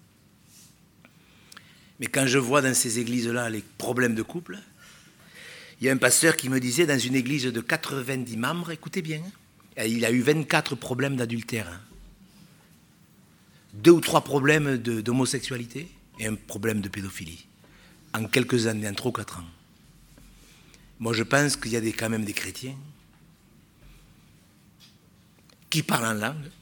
Mais quand je vois dans ces églises-là les problèmes de couple, il y a un pasteur qui me disait, dans une église de quatre-vingt-dix membres, écoutez bien, il a eu vingt-quatre problèmes d'adultère. Deux ou trois problèmes de, d'homosexualité et un problème de pédophilie. En quelques années, en trois ou quatre ans. Moi, je pense qu'il y a des, quand même des chrétiens qui parlent en langue.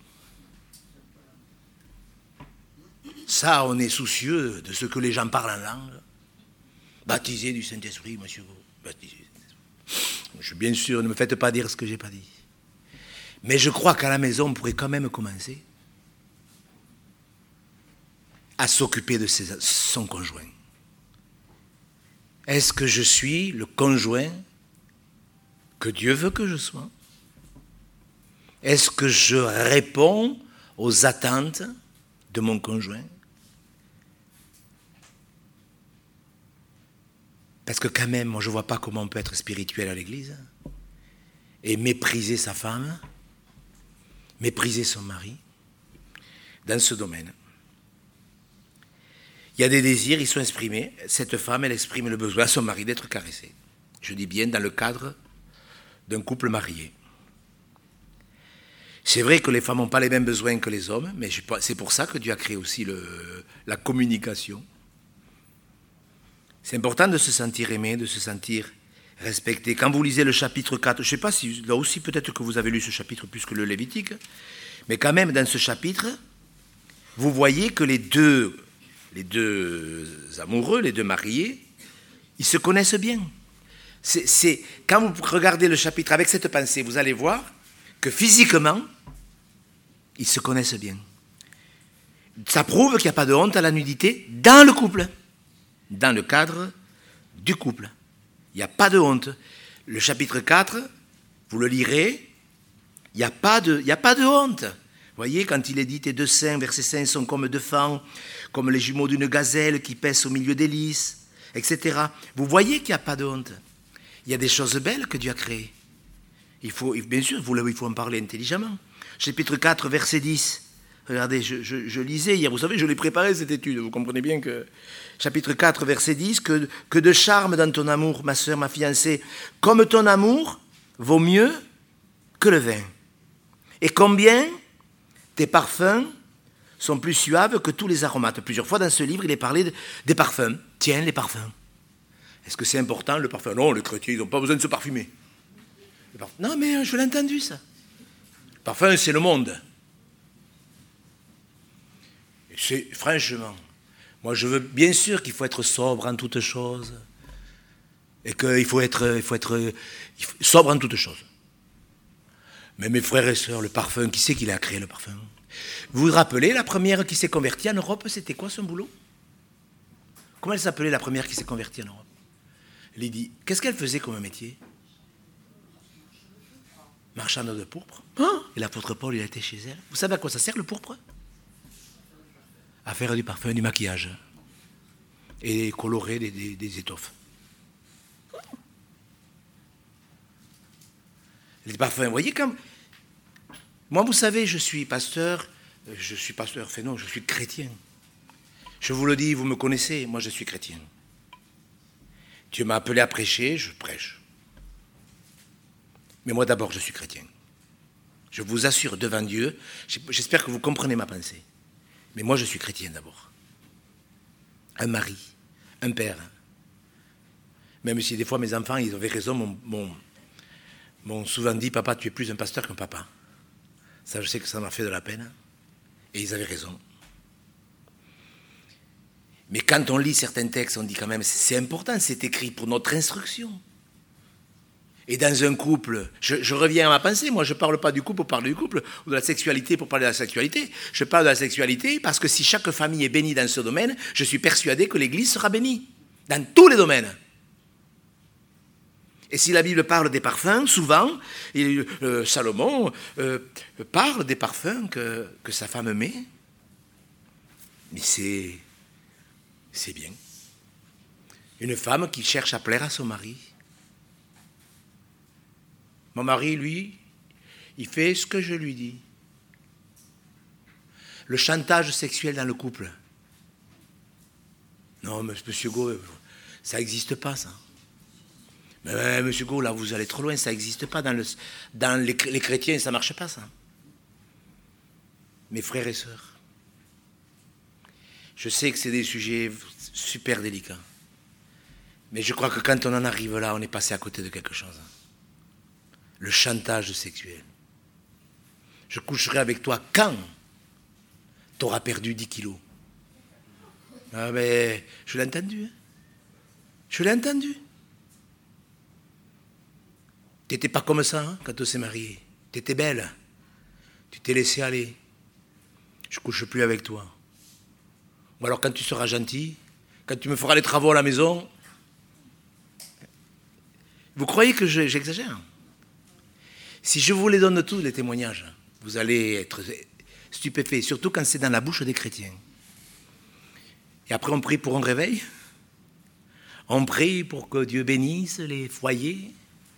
Ça, on est soucieux de ce que les gens parlent en langue. Baptisé du Saint-Esprit, monsieur. Baptisé. Je suis bien sûr, ne me faites pas dire ce que je n'ai pas dit. Mais je crois qu'à la maison, on pourrait quand même commencer à s'occuper de ses, son conjoint. Est-ce que je suis le conjoint que Dieu veut que je sois? Est-ce que je réponds aux attentes de mon conjoint? Parce que quand même, moi, je ne vois pas comment on peut être spirituel à l'église et mépriser sa femme, mépriser son mari dans ce domaine. Il y a des désirs, ils sont exprimés. Cette femme, elle exprime le besoin à son mari d'être caressée. Je dis bien dans le cadre d'un couple marié. C'est vrai que les femmes n'ont pas les mêmes besoins que les hommes, mais c'est pour ça que Dieu a créé aussi le, la communication. C'est important de se sentir aimé, de se sentir respecté. Quand vous lisez le chapitre quatre, je ne sais pas si, là aussi peut-être que vous avez lu ce chapitre plus que le Lévitique, mais quand même dans ce chapitre, vous voyez que les deux... Les deux amoureux, les deux mariés, ils se connaissent bien. C'est, c'est, quand vous regardez le chapitre avec cette pensée, vous allez voir que physiquement, ils se connaissent bien. Ça prouve qu'il n'y a pas de honte à la nudité dans le couple, dans le cadre du couple. Il n'y a pas de honte. Le chapitre quatre, vous le lirez, il n'y a pas de, il n'y a pas de honte. Vous voyez, quand il est dit, tes deux seins, verset cinq, sont comme deux fans, comme les jumeaux d'une gazelle qui pèsent au milieu des lys, et cetera. Vous voyez qu'il n'y a pas de honte. Il y a des choses belles que Dieu a créées. Il faut, bien sûr, il faut en parler intelligemment. Chapitre quatre, verset dix. Regardez, je, je, je lisais hier, vous savez, je l'ai préparé cette étude, vous comprenez bien que... Chapitre quatre, verset dix, que, que de charme dans ton amour, ma sœur, ma fiancée, comme ton amour vaut mieux que le vin. Et combien tes parfums sont plus suaves que tous les aromates. Plusieurs fois dans ce livre, il est parlé de, des parfums. Tiens, les parfums. Est-ce que c'est important, le parfum? Non, les chrétiens, ils n'ont pas besoin de se parfumer. Non, mais je l'ai entendu, ça. Le parfum, c'est le monde. Et c'est, franchement, moi, je veux bien sûr qu'il faut être sobre en toutes choses. Et qu'il faut être, il faut être il faut, sobre en toutes choses. Mais mes frères et sœurs, le parfum, qui c'est qui l'a créé, le parfum? Vous vous rappelez, la première qui s'est convertie en Europe, c'était quoi son boulot? Comment elle s'appelait, la première qui s'est convertie en Europe? Elle dit, qu'est-ce qu'elle faisait comme métier? Marchande de pourpre. Oh, et l'apôtre Paul, il a été chez elle. Vous savez à quoi ça sert, le pourpre? À faire du parfum, du maquillage. Et colorer des, des, des étoffes. Les parfums, vous voyez comme... Moi, vous savez, je suis pasteur, je suis pasteur, enfin non, je suis chrétien. Je vous le dis, vous me connaissez, moi je suis chrétien. Dieu m'a appelé à prêcher, je prêche. Mais moi d'abord, je suis chrétien. Je vous assure devant Dieu, j'espère que vous comprenez ma pensée. Mais moi je suis chrétien d'abord. Un mari, un père. Même si des fois mes enfants, ils avaient raison, m'ont, m'ont, m'ont souvent dit, papa, tu es plus un pasteur qu'un papa. Ça, je sais que ça m'a fait de la peine. Et ils avaient raison. Mais quand on lit certains textes, on dit quand même, c'est important, c'est écrit pour notre instruction. Et dans un couple, je, je reviens à ma pensée, moi je ne parle pas du couple pour parler du couple, ou de la sexualité pour parler de la sexualité. Je parle de la sexualité parce que si chaque famille est bénie dans ce domaine, je suis persuadé que l'Église sera bénie. Dans tous les domaines. Et si la Bible parle des parfums, souvent, il, euh, Salomon euh, parle des parfums que, que sa femme met. Mais c'est, c'est bien. Une femme qui cherche à plaire à son mari. Mon mari, lui, il fait ce que je lui dis. Le chantage sexuel dans le couple. Non, mais monsieur Go, ça n'existe pas, ça. Mais, mais monsieur Go, là, vous allez trop loin, ça n'existe pas. Dans, le, dans les, les chrétiens, ça ne marche pas, ça. Mes frères et sœurs, je sais que c'est des sujets super délicats. Mais je crois que quand on en arrive là, on est passé à côté de quelque chose. Le chantage sexuel. Je coucherai avec toi quand tu auras perdu dix kilos. Ah ben, je l'ai entendu. Hein. Je l'ai entendu. Tu n'étais pas comme ça hein, quand on s'est marié. Tu étais belle. Tu t'es laissé aller. Je ne couche plus avec toi. Ou alors quand tu seras gentil, quand tu me feras les travaux à la maison... Vous croyez que je, j'exagère? Si je vous les donne tous, les témoignages, vous allez être stupéfaits, surtout quand c'est dans la bouche des chrétiens. Et après, on prie pour un réveil. On prie pour que Dieu bénisse les foyers.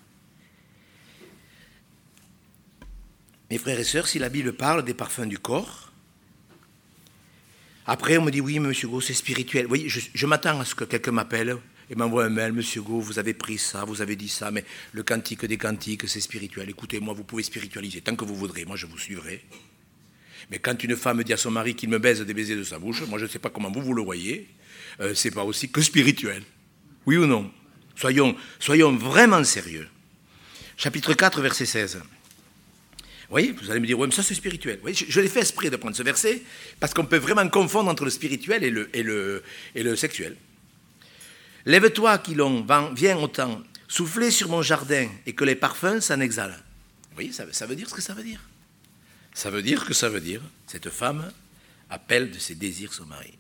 Mes frères et sœurs, si la Bible parle des parfums du corps, après, on me dit, oui, monsieur Go, c'est spirituel. Vous voyez, je, je m'attends à ce que quelqu'un m'appelle et m'envoie un mail, monsieur Go, vous avez pris ça, vous avez dit ça, mais le cantique des cantiques, c'est spirituel. Écoutez, moi, vous pouvez spiritualiser tant que vous voudrez, moi, je vous suivrai. Mais quand une femme dit à son mari qu'il me baise des baisers de sa bouche, moi, je ne sais pas comment vous, vous le voyez, euh, c'est pas aussi que spirituel. Oui ou non? Soyons, soyons vraiment sérieux. Chapitre quatre, verset seize. Vous voyez, vous allez me dire, ouais, mais ça c'est spirituel. Vous voyez, je, je l'ai fait exprès de prendre ce verset, parce qu'on peut vraiment confondre entre le spirituel et le, et le, et le sexuel. Lève-toi, Aquilon, viens au temps, soufflez sur mon jardin, et que les parfums s'en exhalent. Vous voyez, ça, ça veut dire ce que ça veut dire. Ça veut dire que ça veut dire, cette femme appelle de ses désirs son mari.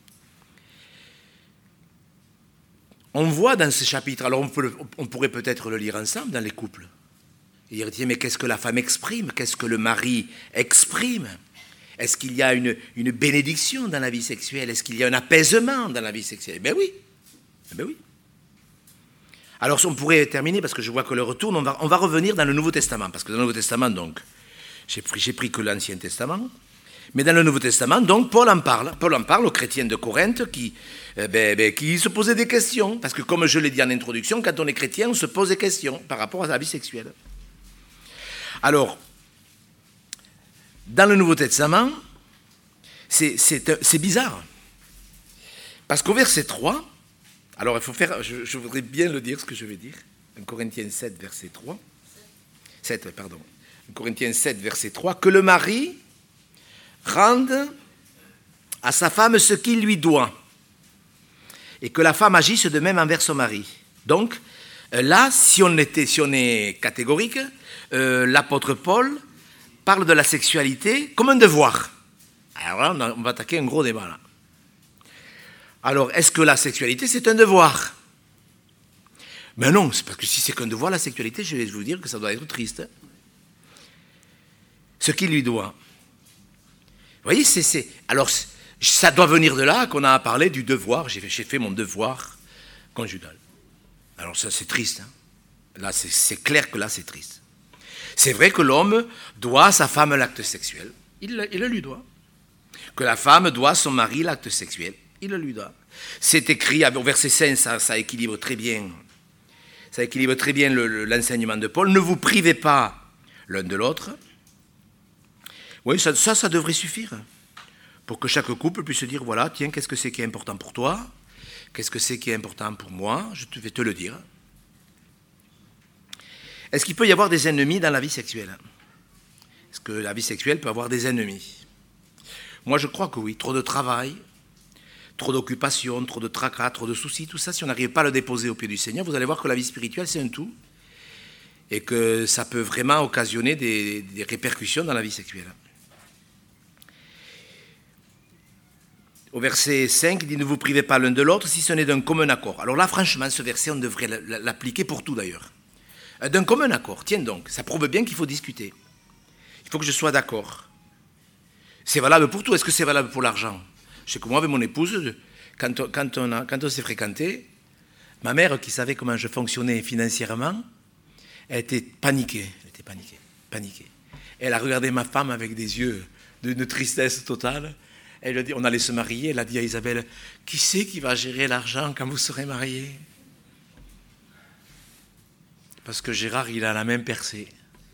On voit dans ce chapitre, alors on, peut, on pourrait peut-être le lire ensemble dans les couples, et dire, tiens, mais qu'est-ce que la femme exprime? Qu'est-ce que le mari exprime? Est-ce qu'il y a une, une bénédiction dans la vie sexuelle? Est-ce qu'il y a un apaisement dans la vie sexuelle? Eh bien oui. Eh bien oui. Alors on pourrait terminer, parce que je vois que le retour, on va, on va revenir dans le Nouveau Testament, parce que dans le Nouveau Testament, donc, j'ai pris, j'ai pris que l'Ancien Testament, mais dans le Nouveau Testament, donc, Paul en parle. Paul en parle aux chrétiens de Corinthe qui, eh ben, ben, qui se posaient des questions, parce que comme je l'ai dit en introduction, quand on est chrétien, on se pose des questions par rapport à la vie sexuelle. Alors, dans le Nouveau Testament, c'est, c'est, c'est bizarre. Parce qu'au verset trois, alors il faut faire, je, je voudrais bien le dire, ce que je vais dire. un Corinthiens sept, verset trois. sept, pardon. un Corinthiens sept, verset trois. Que le mari rende à sa femme ce qu'il lui doit. Et que la femme agisse de même envers son mari. Donc, là, si on, était, si on est catégorique, euh, l'apôtre Paul parle de la sexualité comme un devoir. Alors là, on va attaquer un gros débat là. Alors, est-ce que la sexualité, c'est un devoir? Mais non, c'est parce que si c'est qu'un devoir, la sexualité, je vais vous dire que ça doit être triste. Ce qu'il lui doit. Vous voyez, c'est... c'est alors, ça doit venir de là qu'on a parlé du devoir. J'ai fait, j'ai fait mon devoir conjugal. Alors ça, c'est triste. Hein. Là, c'est, c'est clair que là, c'est triste. C'est vrai que l'homme doit à sa femme l'acte sexuel. Il, il le lui doit. Que la femme doit à son mari l'acte sexuel. Il le lui doit. C'est écrit au verset cinq, ça, ça équilibre très bien. Ça équilibre très bien le, le, l'enseignement de Paul. Ne vous privez pas l'un de l'autre. Oui, ça, ça, ça devrait suffire. Pour que chaque couple puisse se dire, voilà, tiens, qu'est-ce que c'est qui est important pour toi? Qu'est-ce que c'est qui est important pour moi? Je vais te le dire. Est-ce qu'il peut y avoir des ennemis dans la vie sexuelle? Est-ce que la vie sexuelle peut avoir des ennemis? Moi, je crois que oui. Trop de travail, trop d'occupation, trop de tracas, trop de soucis, tout ça, si on n'arrive pas à le déposer au pied du Seigneur, vous allez voir que la vie spirituelle, c'est un tout. Et que ça peut vraiment occasionner des, des répercussions dans la vie sexuelle. Au verset cinq, il dit « Ne vous privez pas l'un de l'autre si ce n'est d'un commun accord ». Alors là, franchement, ce verset, on devrait l'appliquer pour tout d'ailleurs. D'un commun accord, tiens donc, ça prouve bien qu'il faut discuter. Il faut que je sois d'accord. C'est valable pour tout. Est-ce que c'est valable pour l'argent? Je sais que moi, avec mon épouse, quand on, quand on, a, quand on s'est fréquenté, Ma mère, qui savait comment je fonctionnais financièrement, elle était paniquée. Elle était paniquée, paniquée. Elle a regardé ma femme avec des yeux d'une tristesse totale. Elle a dit, on allait se marier. Elle a dit à Isabelle, qui c'est qui va gérer l'argent quand vous serez mariés? Parce que Gérard, il a la même percée.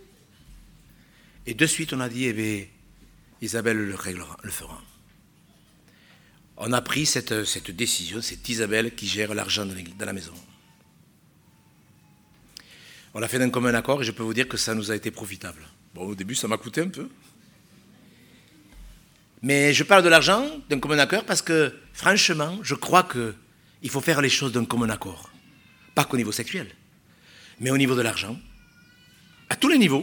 Et de suite, on a dit, eh bien, Isabelle le réglera, le fera. On a pris cette, cette décision, c'est Isabelle qui gère l'argent de, de la maison. On l'a fait d'un commun accord et je peux vous dire que ça nous a été profitable. Bon, au début, ça m'a coûté un peu. Mais je parle de l'argent, d'un commun accord, parce que, franchement, je crois qu'il faut faire les choses d'un commun accord. Pas qu'au niveau sexuel, mais au niveau de l'argent, à tous les niveaux.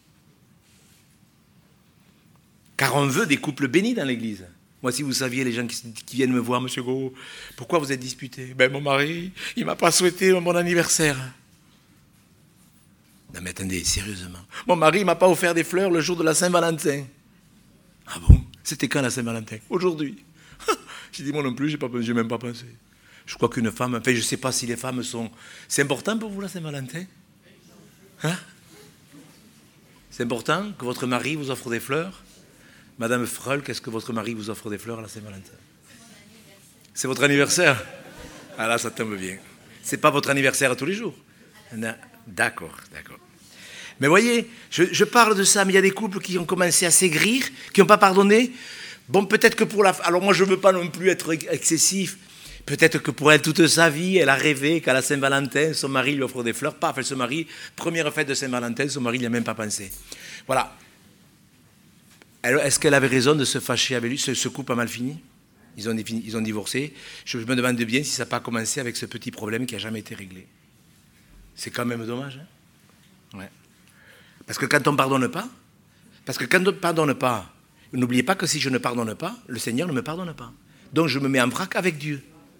Car on veut des couples bénis dans l'Église. Moi, si vous saviez, les gens qui, qui viennent me voir, Monsieur Gros, pourquoi vous êtes disputés? Ben, mon mari, il ne m'a pas souhaité mon anniversaire. Non, mais attendez, sérieusement. Mon mari ne m'a pas offert des fleurs le jour de la Saint-Valentin. Ah bon? C'était quand la Saint-Valentin? Aujourd'hui. J'ai dit, moi non plus, je n'ai même pas pensé. Je crois qu'une femme, enfin, je ne sais pas si les femmes sont... C'est important pour vous, la Saint-Valentin? Hein? C'est important que votre mari vous offre des fleurs? Madame Freul, qu'est-ce que votre mari vous offre des fleurs à la Saint-Valentin? C'est votre anniversaire? Ah là, ça tombe bien. C'est pas votre anniversaire tous les jours? Non. D'accord, d'accord. Mais voyez, je, je parle de ça, mais il y a des couples qui ont commencé à s'aigrir, qui n'ont pas pardonné. Bon, peut-être que pour la... Alors moi, je ne veux pas non plus être excessif. Peut-être que pour elle, toute sa vie, elle a rêvé qu'à la Saint-Valentin, son mari lui offre des fleurs. Paf, elle se marie. Première fête de Saint-Valentin, son mari n'y a même pas pensé. Voilà. Est-ce qu'elle avait raison de se fâcher avec lui? Ce, ce couple a mal fini. Ils ont, ils ont divorcé. Je me demande bien si ça n'a pas commencé avec ce petit problème qui n'a jamais été réglé. C'est quand même dommage. Hein, ouais. Parce que quand on ne pardonne pas, parce que quand on ne pardonne pas, n'oubliez pas que si je ne pardonne pas, le Seigneur ne me pardonne pas. Donc je me mets en vrac avec Dieu.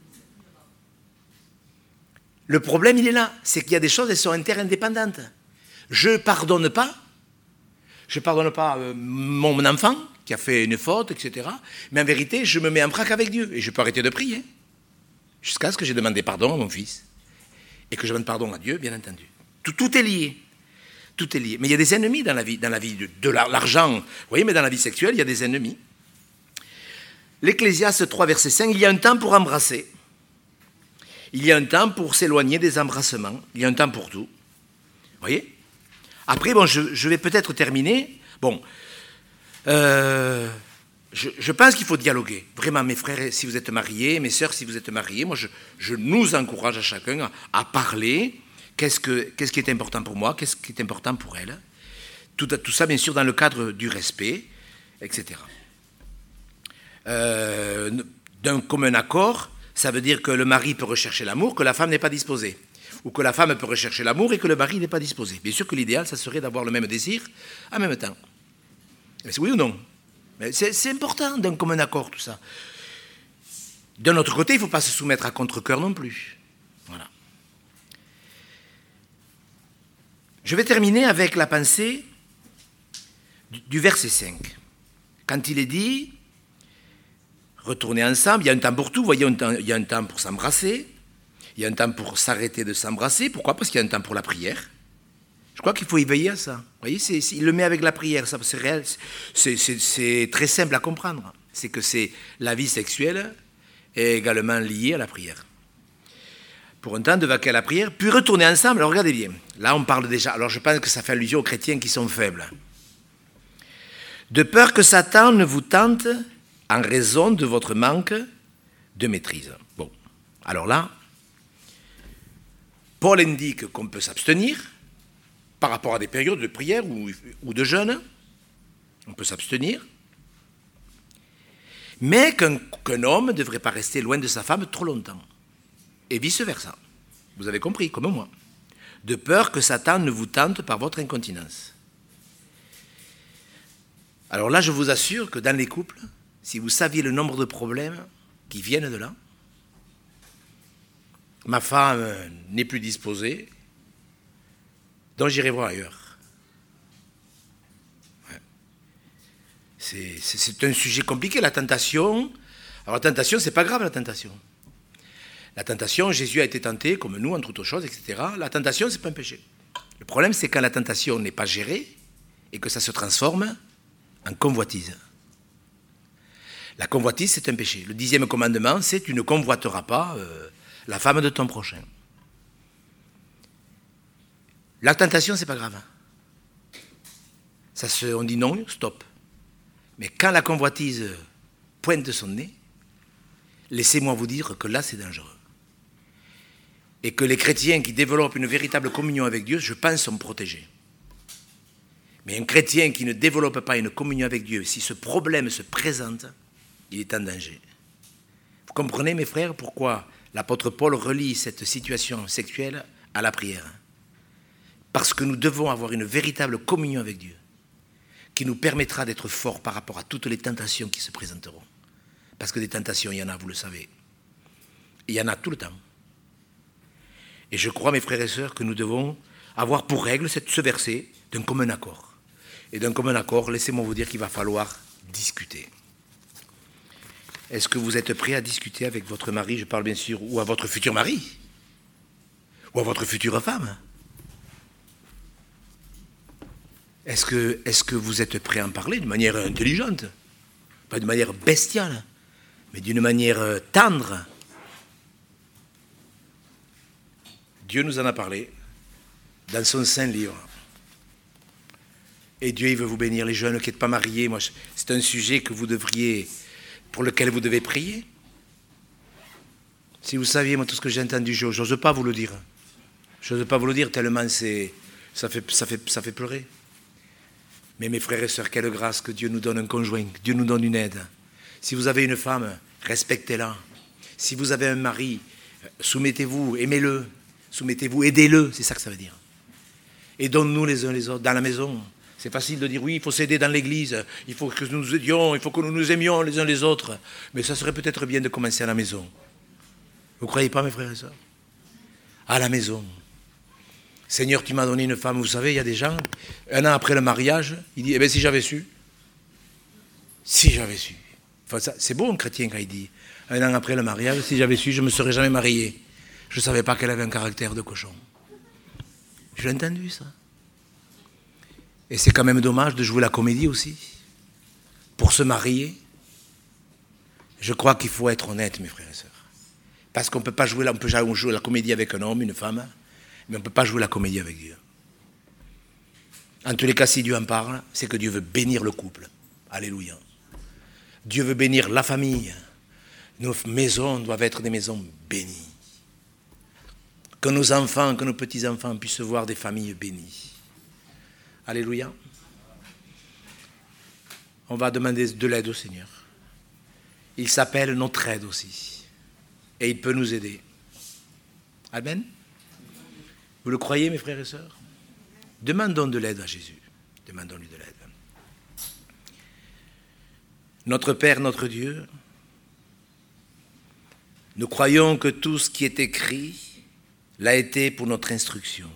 Le problème, il est là. C'est qu'il y a des choses, elles sont interindépendantes. Je ne pardonne pas. Je ne pardonne pas euh, mon enfant qui a fait une faute, et cetera. Mais en vérité, je me mets en vrac avec Dieu. Et je peux arrêter de prier. Jusqu'à ce que j'ai demandé pardon à mon fils. Et que je demande pardon à Dieu, bien entendu. Tout, tout est lié. Tout est lié. Mais il y a des ennemis dans la vie, dans la vie de, de l'argent. Vous voyez, mais dans la vie sexuelle, il y a des ennemis. L'Ecclésiaste trois, verset cinq, il y a un temps pour embrasser. Il y a un temps pour s'éloigner des embrassements. Il y a un temps pour tout. Vous voyez? Après, bon, je, je vais peut-être terminer. Bon, euh, je, je pense qu'il faut dialoguer. Vraiment, mes frères, si vous êtes mariés, mes sœurs, si vous êtes mariés, moi, je, je nous encourage à chacun à, à parler. Qu'est-ce, que, qu'est-ce qui est important pour moi? Qu'est-ce qui est important pour elle? Tout, tout ça, bien sûr, dans le cadre du respect, et cetera. Euh, d'un commun accord, ça veut dire que le mari peut rechercher l'amour, que la femme n'est pas disposée. Ou que la femme peut rechercher l'amour et que le mari n'est pas disposé. Bien sûr que l'idéal, ça serait d'avoir le même désir en même temps. Mais c'est oui ou non? Mais c'est, c'est important d'un commun accord, tout ça. D'un autre côté, il ne faut pas se soumettre à contre-cœur non plus. Voilà. Je vais terminer avec la pensée du, du verset cinq. Quand il est dit, retournez ensemble, il y a un temps pour tout, vous voyez, il y a un temps pour s'embrasser, il y a un temps pour s'arrêter de s'embrasser. Pourquoi? Parce qu'il y a un temps pour la prière. Je crois qu'il faut y veiller à ça. Vous voyez, c'est, c'est, il le met avec la prière. Ça, c'est, réel, c'est, c'est, c'est très simple à comprendre. C'est que c'est, la vie sexuelle est également liée à la prière. Pour un temps de vaquer à la prière, puis retourner ensemble. Alors regardez bien. Là, on parle déjà. Alors je pense que ça fait allusion aux chrétiens qui sont faibles. De peur que Satan ne vous tente en raison de votre manque de maîtrise. Bon. Alors là, Paul indique qu'on peut s'abstenir par rapport à des périodes de prière ou, ou de jeûne. On peut s'abstenir. Mais qu'un, qu'un homme ne devrait pas rester loin de sa femme trop longtemps. Et vice-versa. Vous avez compris, comme moi. De peur que Satan ne vous tente par votre incontinence. Alors là, je vous assure que dans les couples, si vous saviez le nombre de problèmes qui viennent de là, ma femme n'est plus disposée, donc j'irai voir ailleurs. Ouais. C'est, c'est, c'est un sujet compliqué, la tentation. Alors la tentation, c'est pas grave, la tentation. La tentation, Jésus a été tenté, comme nous, en toutes choses, et cetera. La tentation, ce n'est pas un péché. Le problème, c'est quand la tentation n'est pas gérée et que ça se transforme en convoitise. La convoitise, c'est un péché. Le dixième commandement, c'est « tu ne convoiteras pas euh, la femme de ton prochain ». La tentation, c'est pas grave. Ça se, on dit non, stop. Mais quand la convoitise pointe son nez, laissez-moi vous dire que là, c'est dangereux. Et que les chrétiens qui développent une véritable communion avec Dieu, je pense, sont protégés. Mais un chrétien qui ne développe pas une communion avec Dieu, si ce problème se présente, il est en danger. Vous comprenez, mes frères, pourquoi l'apôtre Paul relie cette situation sexuelle à la prière? Parce que nous devons avoir une véritable communion avec Dieu, qui nous permettra d'être forts par rapport à toutes les tentations qui se présenteront. Parce que des tentations, il y en a, vous le savez. Il y en a tout le temps. Et je crois, mes frères et sœurs, que nous devons avoir pour règle cette, ce verset d'un commun accord. Et d'un commun accord, laissez-moi vous dire qu'il va falloir discuter. Est-ce que vous êtes prêts à discuter avec votre mari, je parle bien sûr, ou à votre futur mari, ou à votre future femme? Est-ce que, est-ce que vous êtes prêts à en parler d'une manière intelligente? Pas d'une manière bestiale, mais d'une manière tendre. Dieu nous en a parlé dans son saint livre. Et Dieu, il veut vous bénir. Les jeunes qui n'êtes pas mariés, moi, c'est un sujet que vous devriez, pour lequel vous devez prier. Si vous saviez, moi, tout ce que j'ai entendu, je n'ose pas vous le dire. Je n'ose pas vous le dire, tellement c'est, ça fait, ça fait, ça fait pleurer. Mais mes frères et sœurs, quelle grâce que Dieu nous donne un conjoint, que Dieu nous donne une aide. Si vous avez une femme, respectez-la. Si vous avez un mari, soumettez-vous, aimez-le. Soumettez-vous, aidez-le, c'est ça que ça veut dire. Aidons-nous les uns les autres dans la maison. C'est facile de dire oui, il faut s'aider dans l'église, il faut que nous nous aidions, il faut que nous nous aimions les uns les autres. Mais ça serait peut-être bien de commencer à la maison. Vous ne croyez pas, mes frères et sœurs? À la maison. Seigneur, tu m'as donné une femme. Vous savez, il y a des gens, un an après le mariage, il dit, eh bien, si j'avais su. Si j'avais su. Enfin, ça, c'est beau un chrétien quand il dit, un an après le mariage, si j'avais su, je ne me serais jamais marié. Je ne savais pas qu'elle avait un caractère de cochon. Je l'ai entendu, ça. Et c'est quand même dommage de jouer la comédie aussi. Pour se marier. Je crois qu'il faut être honnête, mes frères et sœurs. Parce qu'on ne peut pas jouer, on peut jouer la comédie avec un homme, une femme, mais on ne peut pas jouer la comédie avec Dieu. En tous les cas, si Dieu en parle, c'est que Dieu veut bénir le couple. Alléluia. Dieu veut bénir la famille. Nos maisons doivent être des maisons bénies. Que nos enfants, que nos petits-enfants puissent voir des familles bénies. Alléluia. On va demander de l'aide au Seigneur. Il s'appelle notre aide aussi. Et il peut nous aider. Amen. Vous le croyez, mes frères et sœurs? Demandons de l'aide à Jésus. Demandons-lui de l'aide. Notre Père, notre Dieu, nous croyons que tout ce qui est écrit l'a été pour notre instruction.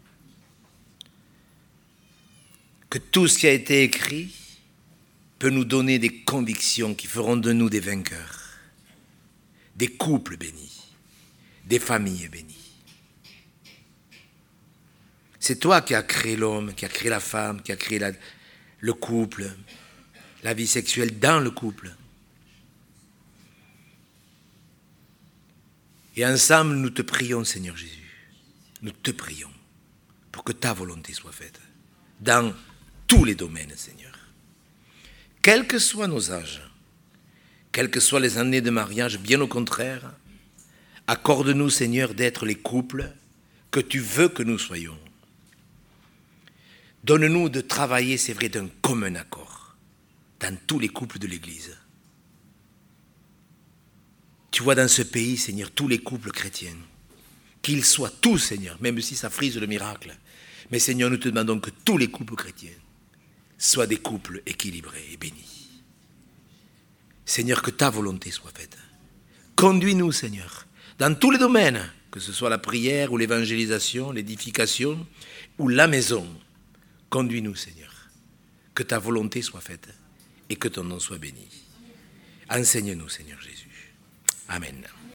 Que tout ce qui a été écrit peut nous donner des convictions qui feront de nous des vainqueurs, des couples bénis, des familles bénies. C'est toi qui as créé l'homme, qui as créé la femme, qui as créé la, le couple, la vie sexuelle dans le couple. Et ensemble, nous te prions, Seigneur Jésus. Nous te prions pour que ta volonté soit faite dans tous les domaines, Seigneur. Quels que soient nos âges, quelles que soient les années de mariage, bien au contraire, accorde-nous, Seigneur, d'être les couples que tu veux que nous soyons. Donne-nous de travailler, c'est vrai, d'un commun accord dans tous les couples de l'Église. Tu vois dans ce pays, Seigneur, tous les couples chrétiens, qu'ils soient tous, Seigneur, même si ça frise le miracle. Mais Seigneur, nous te demandons que tous les couples chrétiens soient des couples équilibrés et bénis. Seigneur, que ta volonté soit faite. Conduis-nous, Seigneur, dans tous les domaines, que ce soit la prière ou l'évangélisation, l'édification ou la maison. Conduis-nous, Seigneur, que ta volonté soit faite et que ton nom soit béni. Enseigne-nous, Seigneur Jésus. Amen.